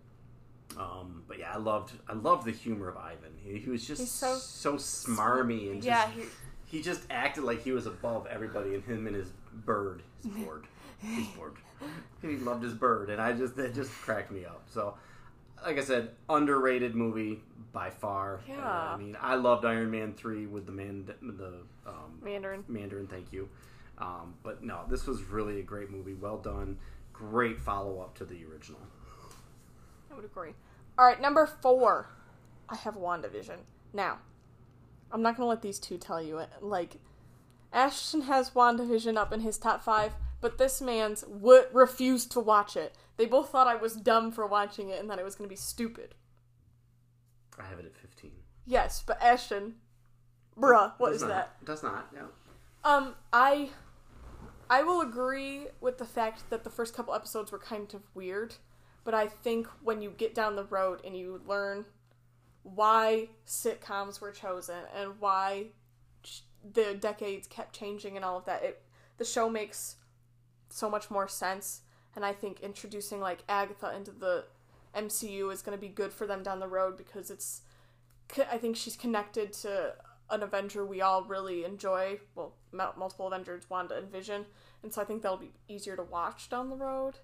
But yeah, I loved the humor of Ivan. He was just so smarmy and Yeah. he just acted like he was above everybody, and him and his bird. His board. He's bored. He loved his bird, and that just cracked me up. So, like I said, underrated movie by far. Yeah. I loved Iron Man 3 with the Mandarin. Thank you. But no, this was really a great movie. Well done. Great follow up to the original. I would agree. Alright, number 4. I have WandaVision. Now, I'm not going to let these two tell you it. Like, Ashton has WandaVision up in his top 5, but this man's refused to watch it. They both thought I was dumb for watching it and that it was going to be stupid. I have it at 15. Yes, but Ashton, bruh, what is that? Does not, yeah. I will agree with the fact that the first couple episodes were kind of weird, but I think when you get down the road and you learn why sitcoms were chosen and why the decades kept changing and all of that, the show makes so much more sense. And I think introducing like Agatha into the MCU is going to be good for them down the road, because I think she's connected to an Avenger we all really enjoy. Well, multiple Avengers, Wanda and Vision. And so I think that'll be easier to watch down the road.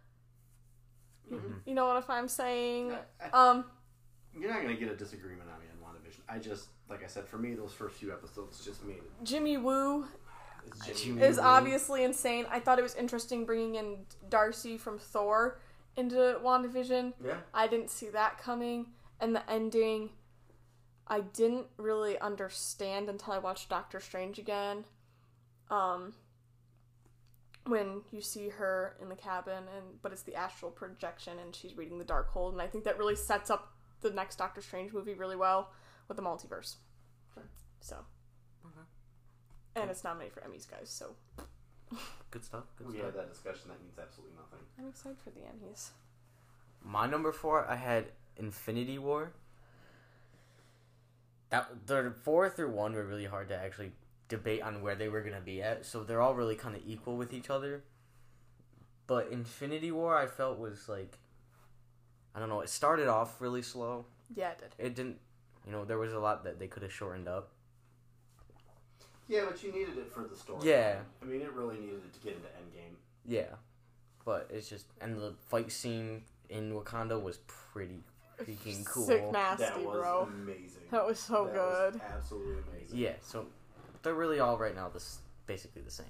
You know what I'm saying? You're not going to get a disagreement on me on WandaVision. I just, like I said, for me, those first few episodes just made it. Jimmy Woo Jimmy is Woo. obviously insane. I thought it was interesting bringing in Darcy from Thor into WandaVision. Yeah. I didn't see that coming. And the ending, I didn't really understand until I watched Doctor Strange again. When you see her in the cabin, but it's the astral projection and she's reading the Darkhold. And I think that really sets up the next Doctor Strange movie really well with the multiverse. So. Okay. And it's nominated for Emmys, guys, so. Good stuff. We had that discussion. That means absolutely nothing. I'm excited for the Emmys. My number 4, I had Infinity War. The 4 through 1 were really hard to actually debate on where they were going to be at, so they're all really kind of equal with each other. But Infinity War, I felt was like, I don't know, it started off really slow. Yeah, it did. It didn't, there was a lot that they could have shortened up. Yeah, but you needed it for the story. Yeah. I mean, it really needed it to get into Endgame. Yeah. But it's just, and the fight scene in Wakanda was pretty freaking cool. Sick nasty, That was bro. amazing. That was so That good. was absolutely amazing. Yeah, so they're really all right now basically the same.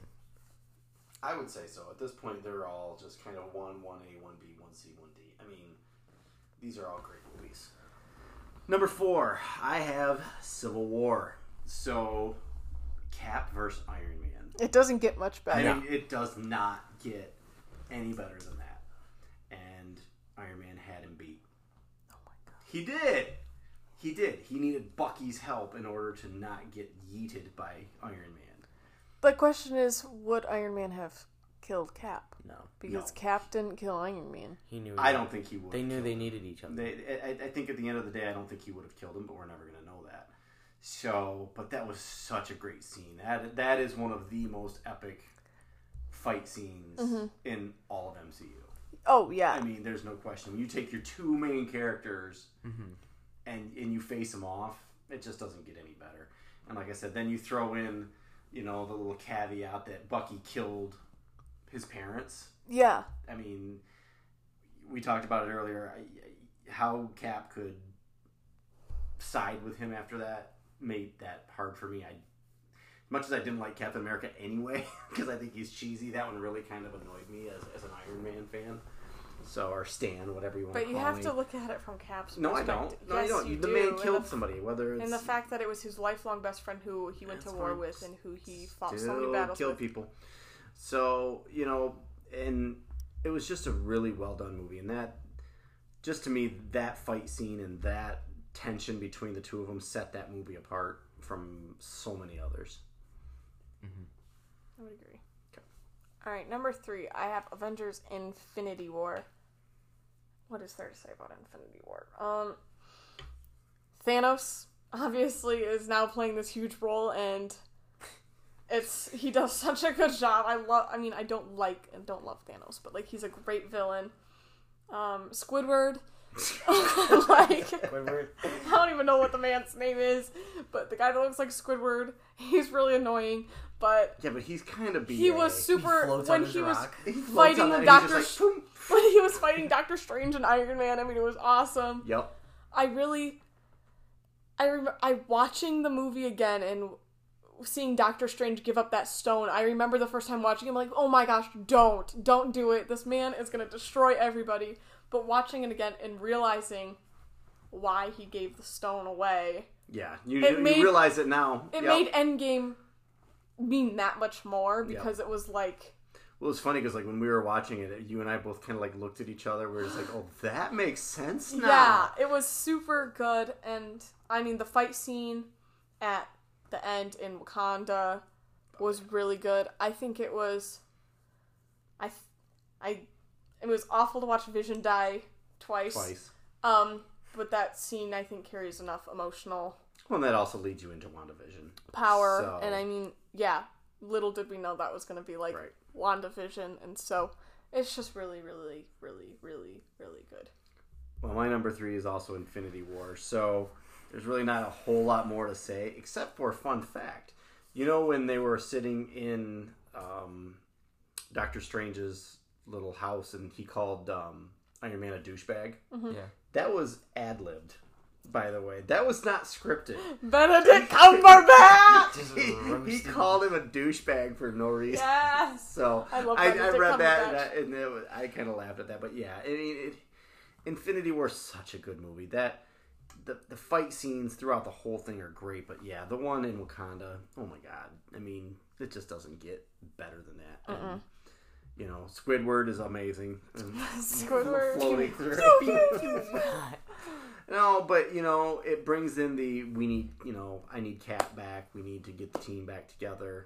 I would say so. At this point, they're all just kind of 1A, 1B, 1C, 1D. I mean, these are all great movies. Number 4, I have Civil War. So, Cap versus Iron Man. It doesn't get much I better. mean, it does not get any better than that. And Iron Man had him beat. Oh my god. He did. He did. He needed Bucky's help in order to not get yeeted by Iron Man. The question is, would Iron Man have killed Cap? No. Because No. Cap didn't kill Iron Man. He knew. I don't think he would. They knew have they killed him. needed each other. I think at the end of the day, I don't think he would have killed him, but we're never going to know that. So, but that was such a great scene. That is one of the most epic fight scenes in all of MCU. Oh, yeah. I mean, there's no question. When you take your two main characters and you face them off, it just doesn't get any better. And like I said, then you throw in, the little caveat that Bucky killed his parents. Yeah. I mean, we talked about it earlier. How Cap could side with him after that made that hard for me. As much as I didn't like Captain America anyway, because I think he's cheesy, that one really kind of annoyed me as an Iron Man fan. So, or Stan, whatever you want to But call you have me. to look at it from Cap's No, I perspective. don't. No, Yes, you don't. you The do. man killed somebody, whether it's... And the fact that it was his lifelong best friend who he went to That's war fine. with and who he fought so Still many battles killed with. people. So, and it was just a really well done movie. And that, just to me, that fight scene and that tension between the two of them set that movie apart from so many others. I would agree. Okay. All right, number 3. I have Avengers Infinity War. What is there to say about Infinity War? Thanos, obviously, is now playing this huge role, and he does such a good job. I don't like and don't love Thanos, but, he's a great villain. Squidward. Squidward. I don't even know what the man's name is, but the guy that looks like Squidward, he's really annoying, but Yeah, but he's kind of BA. he was super floats when on his he was rock. He floats fighting on that and Doctor he's just like, "Boom." when he was fighting Doctor Strange and Iron Man. I mean, it was awesome. Yep. I watching the movie again and seeing Doctor Strange give up that stone. I remember the first time watching him, like, oh my gosh, don't do it. This man is gonna destroy everybody. But watching it again and realizing why he gave the stone away, Yeah, you made- realize it now. it Yep. made Endgame mean that much more because it was like, Well, it's funny because when we were watching it, you and I both kind of looked at each other. We were just like, "Oh, that makes sense now." yeah, it was super good. And I mean, the fight scene at the end in Wakanda was really good. I think it was, it was awful to watch Vision die twice. But that scene I think carries enough emotional Well, and that also leads you into WandaVision. power. So- And I mean, yeah, little did we know that was going to be like Right. WandaVision. And so it's just really, really, really, really, really good. Well, my number 3 is also Infinity War. So, There's really not a whole lot more to say, except for a fun fact. You know when they were sitting in Doctor Strange's little house and he called Iron Man a douchebag? Mm-hmm. Yeah. That was ad-libbed, by the way. That was not scripted. Benedict Cumberbatch! Just he roasted. called him a douchebag for no reason. Yes! So I love I Benedict read that Cumberbatch. and it was, I kind of laughed at that. But yeah, I mean, Infinity War is such a good movie. That the fight scenes throughout the whole thing are great. But yeah, the one in Wakanda, oh my god! I mean, it just doesn't get better than that. And, you know, Squidward is amazing. And Squidward. floating through. No, but you know, it brings in we need, you know, I need Cap back. We need to get the team back together.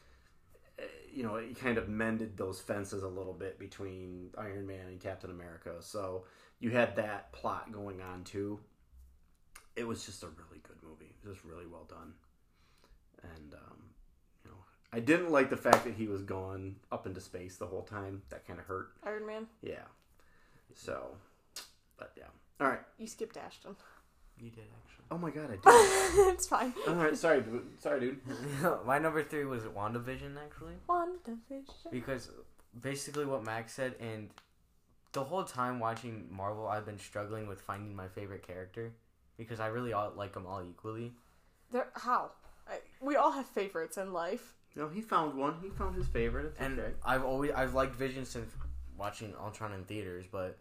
You know, it kind of mended those fences a little bit between Iron Man and Captain America. So you had that plot going on too. It was just a really good movie. It was just really well done. And you know, I didn't like the fact that he was going up into space the whole time. That kind of hurt. Iron Man, Yeah. So, but yeah. All right. you skipped Ashton. You did, actually. Oh my god, I did. It's fine. All right, sorry, dude. My number 3 was WandaVision, actually. WandaVision. Because basically what Max said, and the whole time watching Marvel, I've been struggling with finding my favorite character. Because I really like them all equally. How? We all have favorites in life. No, he found one. He found his favorite. It's And okay. I've liked Vision since watching Ultron in theaters, but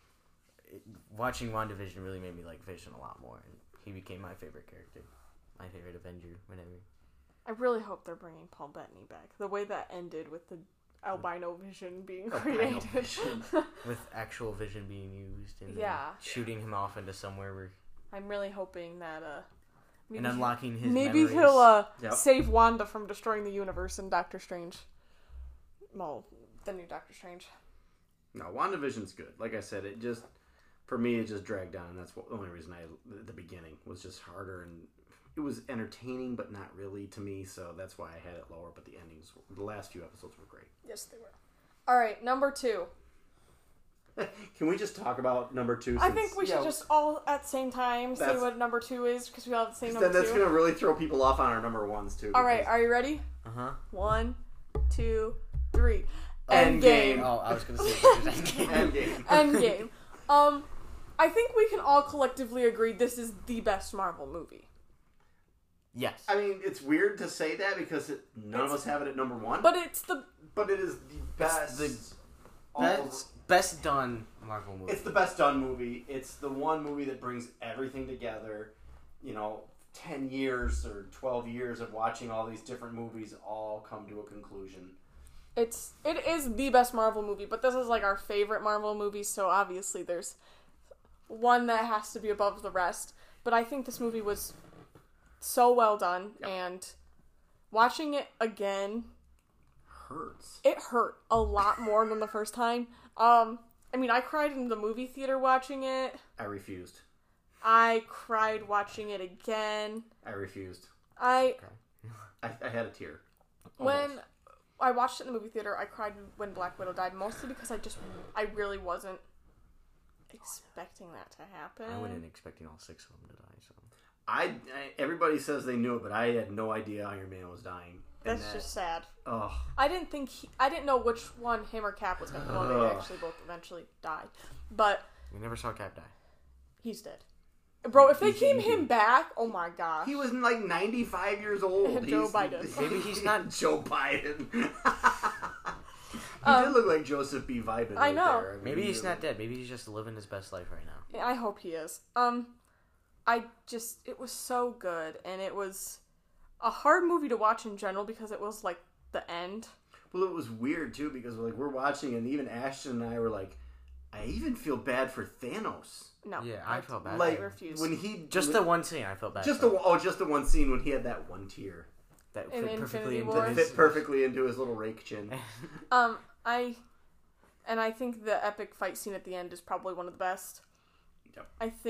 watching WandaVision really made me like Vision a lot more, and he became my favorite character, my favorite Avenger, whatever. I really hope they're bringing Paul Bettany back. The way that ended with the albino Vision being created. Vision. With actual Vision being used and then Yeah. shooting him off into somewhere where I'm really hoping that and unlocking his maybe memories. he'll Yep. save Wanda from destroying the universe in Doctor Strange. Well, the new Doctor Strange. No, WandaVision's good. Like I said, for me, it just dragged on. That's the only reason the beginning was just harder, and it was entertaining, but not really to me. So that's why I had it lower. But the last few episodes were great. Yes, they were. All right, number 2. Can we just talk about number 2? I think we should just all at the same time say what number 2 is because we all have the same number Then 2. that's going to really throw people off on our number 1s too. All right, are you ready? Uh-huh. 1, 2, 3. Endgame. Oh, I was gonna say Endgame. Endgame. Endgame. I think we can all collectively agree this is the best Marvel movie. Yes. I mean, it's weird to say that because none of us have it at number 1. But it's the But it is the best. Best done Marvel movie. It's the best done movie. It's the one movie that brings everything together. You know, 10 years or 12 years of watching all these different movies all come to a conclusion. it is the best Marvel movie, but this is like our favorite Marvel movie, so obviously there's one that has to be above the rest. But I think this movie was so well done, and watching it again Hurts. it hurt a lot more than the first time. I mean, I cried in the movie theater watching it. I refused. I cried watching it again. I refused. I had a tear. When I watched it in the movie theater, I cried when Black Widow died, mostly because I really wasn't expecting that to happen. I wasn't expecting all 6 of them to die, so. Everybody says they knew it, but I had no idea Iron Man was dying. That's just sad. Oh, I didn't know which one, him or Cap, was going to. Well, they actually both eventually died. But We never saw Cap die. he's dead. Bro, if they came him back, oh my gosh. he was like 95 years old. Joe Biden. Maybe he's not. Joe Biden. He did look like Joseph B. Biden. I know. There. I mean, Maybe he he's really- not dead. Maybe he's just living his best life right now. I hope he is. It was so good, and it was a hard movie to watch in general because it was like the end. Well, it was weird too because we're watching, and even Ashton and I were like, I even feel bad for Thanos. No. Yeah, I felt bad. Like I refuse. when he Just the one scene, I felt bad. just for. the one scene when he had that one tear that In fit perfectly Infinity into War? that his. fit perfectly into his little rake chin. I think the epic fight scene at the end is probably one of the best. Yep.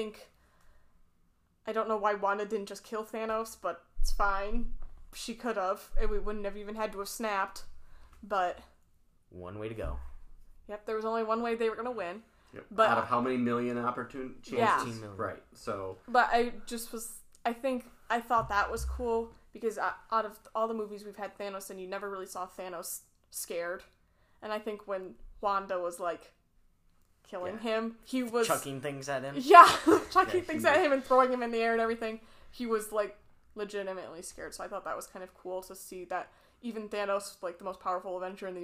I don't know why Wanda didn't just kill Thanos, but it's fine. She could have, and we wouldn't have even had to have snapped. But, One way to go. yep, there was only one way they were going to win. Yep. But- out of how many million opportunity chances? Yeah. 15 million. Right. So But I just was I thought that was cool because out of all the movies we've had Thanos in, you never really saw Thanos scared. And I think when Wanda was like killing him, he was chucking things at him. Yeah, chucking things at him and throwing him in the air and everything. He was like legitimately scared. So I thought that was kind of cool to see that even Thanos, like the most powerful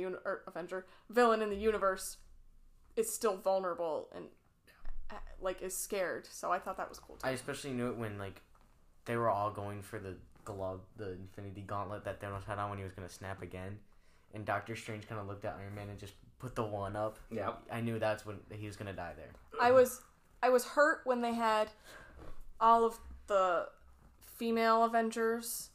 villain in the universe, is still vulnerable and like is scared. So I thought that was cool too. I especially knew it when like they were all going for the glove, the Infinity Gauntlet that Thanos had on when he was gonna snap again, and Doctor Strange kind of looked at Iron Man and just put the one up. Yeah, I knew that's when he was gonna die there. I was hurt when they had all of the female Avengers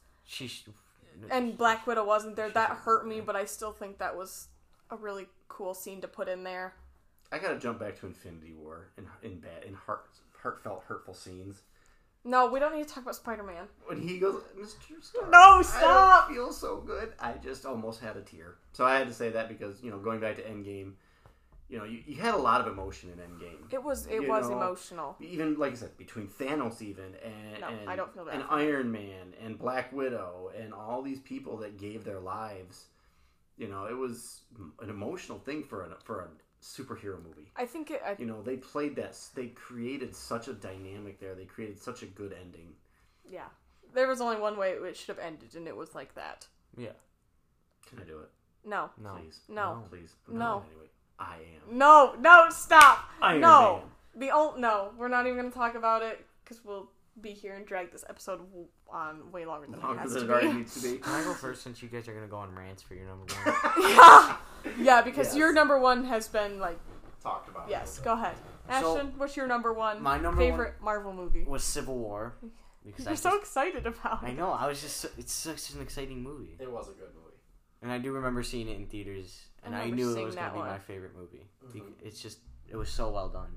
and Black Widow wasn't there. That hurt me, but I still think that was a really cool scene to put in there. I gotta jump back to Infinity War in heartfelt, hurtful scenes. No, we don't need to talk about Spider-Man. When he goes, Mr. Stark, no, stop! I don't feel so good. I just almost had a tear. So I had to say that because, going back to Endgame, you had a lot of emotion in Endgame. It was emotional. Even, like I said, between Thanos and I don't feel that. And Iron Man and Black Widow and all these people that gave their lives. It was an emotional thing for a superhero movie. I think they played that. They created such a dynamic there. They created such a good ending. Yeah. There was only one way it should have ended, and it was like that. Yeah. Can I do it? No. Please. No. Please. No. Anyway, I am. No, stop. Iron no. Man. No, we're not even going to talk about it because we'll be here and drag this episode on way longer than it has to be. Already needs to be. Can I go first since you guys are going to go on rants for your number one? Yeah, because your number one has been like talked about. Yes, go ahead. Ashton, what's your number one favorite Marvel movie? Was Civil War. Because You're so excited about it. I know, I was just it's such an exciting movie. It was a good movie. And I do remember seeing it in theaters, and I knew it was going to be my favorite movie. Mm-hmm. It was so well done.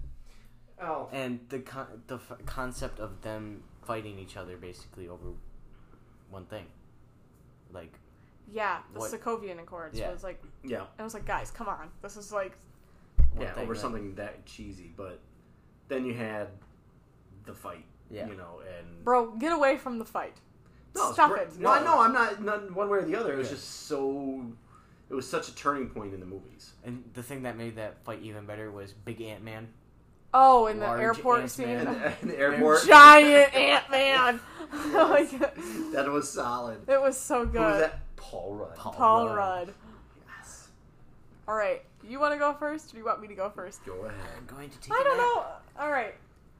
Oh. And the concept of them fighting each other basically over one thing. Like... Yeah, the Sokovian Accords was like... Yeah. And I was like, guys, come on. This is like... over something that cheesy, but then you had the fight, and... Bro, get away from the fight. No, Stop it. No, I'm not one way or the other. It was just so... It was such a turning point in the movies. And the thing that made that fight even better was Big Ant-Man. Oh, in the airport scene. In the airport. Giant Ant-Man. Oh my God. That was solid. It was so good. Who was that? Paul Rudd. Paul Rudd. Yes. All right. You want to go first, or do you want me to go first? Go ahead. I'm going to take I don't know. All right.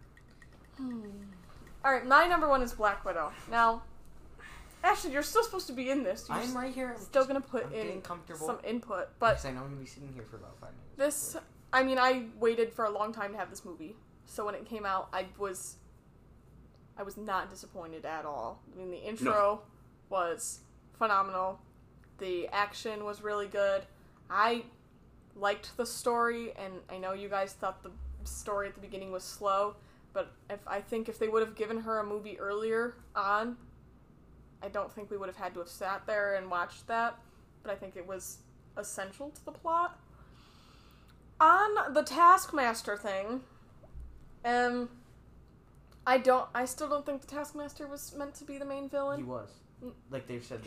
All right. My number one is Black Widow. Now, Ashton, you're still supposed to be in this. I'm right here. I'm still going to put in some input. But because I know I'm going to be sitting here for about 5 minutes. I waited for a long time to have this movie. So when it came out, I was not disappointed at all. I mean, the intro was phenomenal. The action was really good. I liked the story, and I know you guys thought the story at the beginning was slow, but I think if they would have given her a movie earlier on, I don't think we would have had to have sat there and watched that, but I think it was essential to the plot. On the Taskmaster thing, I still don't think the Taskmaster was meant to be the main villain. He was. Like they've said,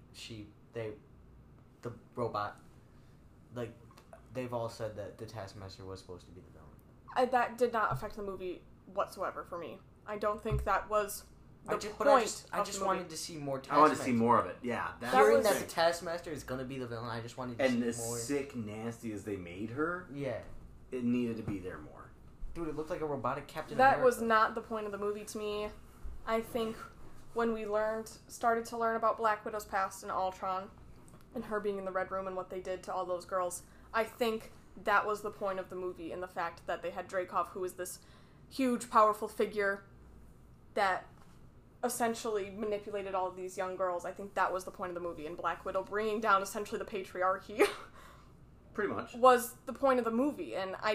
the robot, like they've all said that the Taskmaster was supposed to be the villain. That did not affect the movie whatsoever for me. I don't think that was the point. I just wanted to see more Taskmaster. I wanted to see more of it. Yeah, hearing that the Taskmaster is gonna be the villain, I just wanted to see more. And as sick, nasty as they made her, it needed to be there more. Dude, it looked like a robotic Captain America. That was not the point of the movie to me. I think when we started to learn about Black Widow's past and Ultron, and her being in the Red Room and what they did to all those girls, I think that was the point of the movie, and the fact that they had Dreykov, who is this huge, powerful figure that essentially manipulated all of these young girls. I think that was the point of the movie, and Black Widow bringing down essentially the patriarchy pretty much was the point of the movie. And I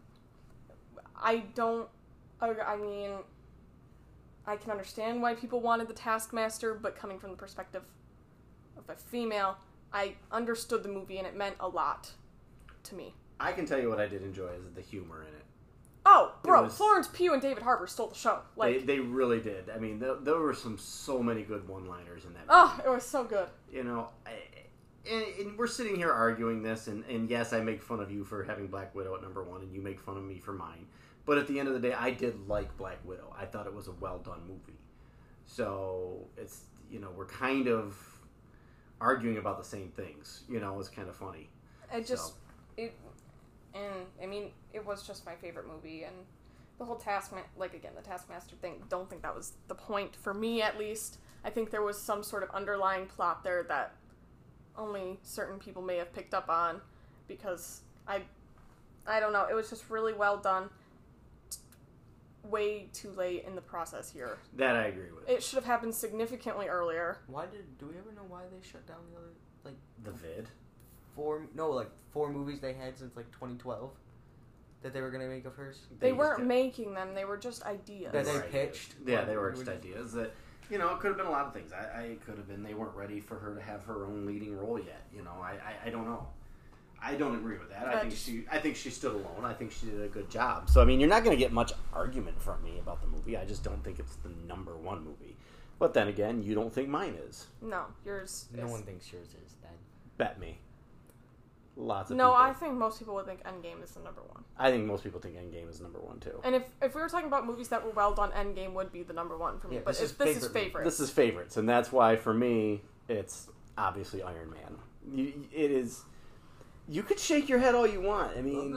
mean, I can understand why people wanted the Taskmaster, but coming from the perspective of a female, I understood the movie and it meant a lot to me. I can tell you what I did enjoy is the humor in it. Oh, bro, was- Florence Pugh and David Harbour stole the show. Like, They really did. I mean, there were so many good one-liners in that movie. oh, it was so good. You know, and we're sitting here arguing this, and yes, I make fun of you for having Black Widow at number 1, and you make fun of me for mine. But at the end of the day, I did like Black Widow. I thought it was a well-done movie. So, it's, you know, we're kind of arguing about the same things. You know, it's kind of funny. It just, So. I mean, it was just my favorite movie, and the whole the Taskmaster thing, don't think that was the point, for me at least. I think there was some sort of underlying plot there that only certain people may have picked up on, because I don't know, it was just really well done. Way too late in the process here. That I agree with. It should have happened significantly earlier. Do we ever know why they shut down the other, like, The vid. 4 movies they had since, like, 2012 that they were going to make of hers? They just weren't did. making them, they were just ideas. That they were pitched? ideas. Yeah, Or they were you just were- ideas that, you know, it could have been a lot of things. I could have been they weren't ready for her to have her own leading role yet. You know, I don't know. I don't agree with that. I think she stood alone. I think she did a good job. So I mean, you're not going to get much argument from me about the movie. I just don't think it's the number 1 movie. But then again, you don't think mine is. No, yours No is. one thinks yours is, then. Bet me. Lots of No, people. I think most people would think Endgame is the number 1. I think most people think Endgame is number 1 too. And if we were talking about movies that were well done, Endgame would be the number 1 for me. Yeah, but this is this is favorite. favorite. This is favorites, and that's why for me it's obviously Iron Man. It is. You could shake your head all you want. I mean,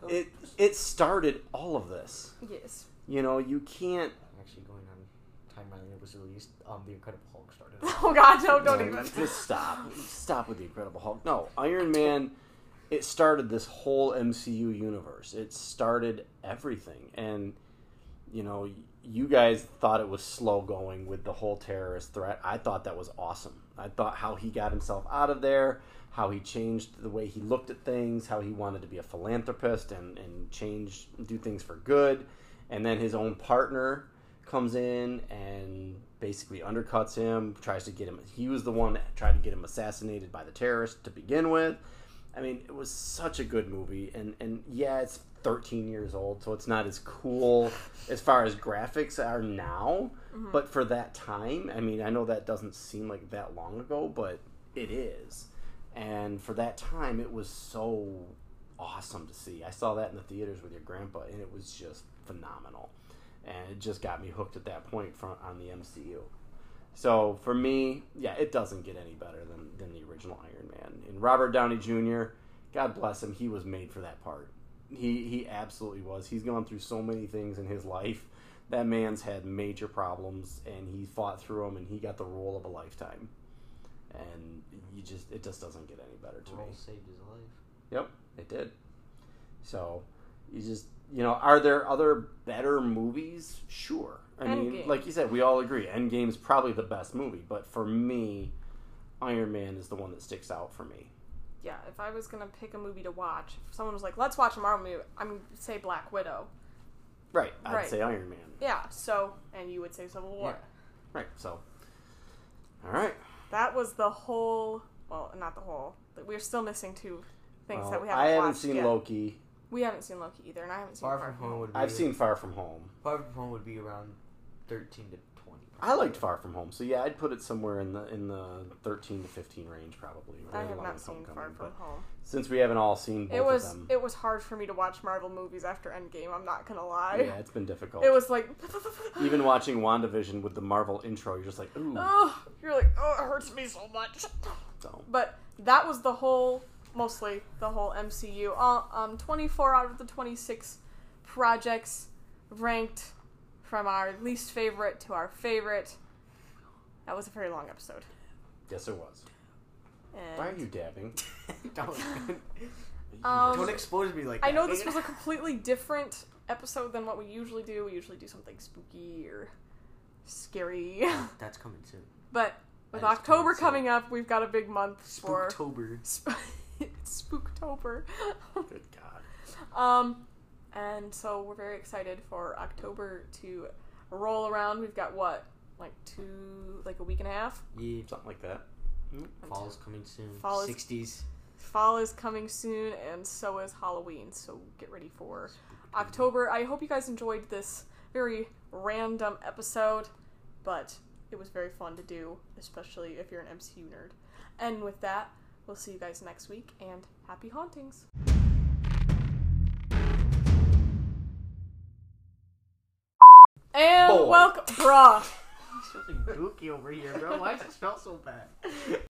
it started all of this. Yes. You know, you can't. Actually, going on timeline, it was released. The Incredible Hulk started. Oh God, no, don't even. Just stop with the Incredible Hulk. No, Iron Man. It started this whole MCU universe. It started everything, and you know, you guys thought it was slow going with the whole terrorist threat. I thought that was awesome. I thought how he got himself out of there, how he changed the way he looked at things, how he wanted to be a philanthropist and do things for good. And then his own partner comes in and basically undercuts him, tries to get him. He was the one that tried to get him assassinated by the terrorists to begin with. I mean, it was such a good movie. And yeah, it's 13 years old, so it's not as cool as far as graphics are now. Mm-hmm. But for that time, I mean, I know that doesn't seem like that long ago, but it is. And for that time, it was so awesome to see. I saw that in the theaters with your grandpa, and it was just phenomenal. And it just got me hooked at that point on the MCU. So for me, yeah, it doesn't get any better than the original Iron Man. And Robert Downey Jr., God bless him, he was made for that part. He absolutely was. He's gone through so many things in his life. That man's had major problems, and he fought through them, and he got the role of a lifetime. And it just doesn't get any better to me. Saved his life. Yep, it did. So, are there other better movies? Sure. I mean, Endgame. like you said, we all agree. Endgame's probably the best movie, but for me, Iron Man is the one that sticks out for me. Yeah, if I was gonna pick a movie to watch, if someone was like, "Let's watch a Marvel movie," I'm gonna say Black Widow. Right, I'd Right. say Iron Man. Yeah. So, and you would say Civil War. Yeah. Right, so. All right. That was the whole. Well, not the whole. But we're still missing 2 things that we haven't I haven't watched seen yet. Loki. We haven't seen Loki either, and I haven't seen Far From Home would be. I've seen Far From Home. Far From Home would be around 13 to 20. I liked Far From Home, so yeah, I'd put it somewhere in the 13 to 15 range probably. I right have along not with seen Homecoming, Far From but Home. since we haven't all seen both of them, It was hard for me to watch Marvel movies after Endgame. I'm not gonna lie. yeah, it's been difficult. It was like Even watching WandaVision with the Marvel intro, you're just like, ooh. oh, you're like, oh, it hurts me so much. So But that was mostly the whole MCU. 24 out of the 26 projects ranked from our least favorite to our favorite. That was a very long episode. yes, it was. And Why are you dabbing? Don't expose me like that. I know this was a completely different episode than what we usually do. We usually do something spooky or scary. That's coming soon. But with That is October coming coming up, we've got a big month for Spooktober. Spooktober. Good God. And so we're very excited for October to roll around. We've got like a week and a half. Yeah. Something like that. Fall's coming soon. Fall is- '60s. fall is coming soon, and so is Halloween, so get ready for October. I hope you guys enjoyed this very random episode, but it was very fun to do, especially if you're an MCU nerd. And with that, we'll see you guys next week, and happy hauntings! And Boy. welcome, bruh. Something gooky over here, bro. Why does it smell so bad?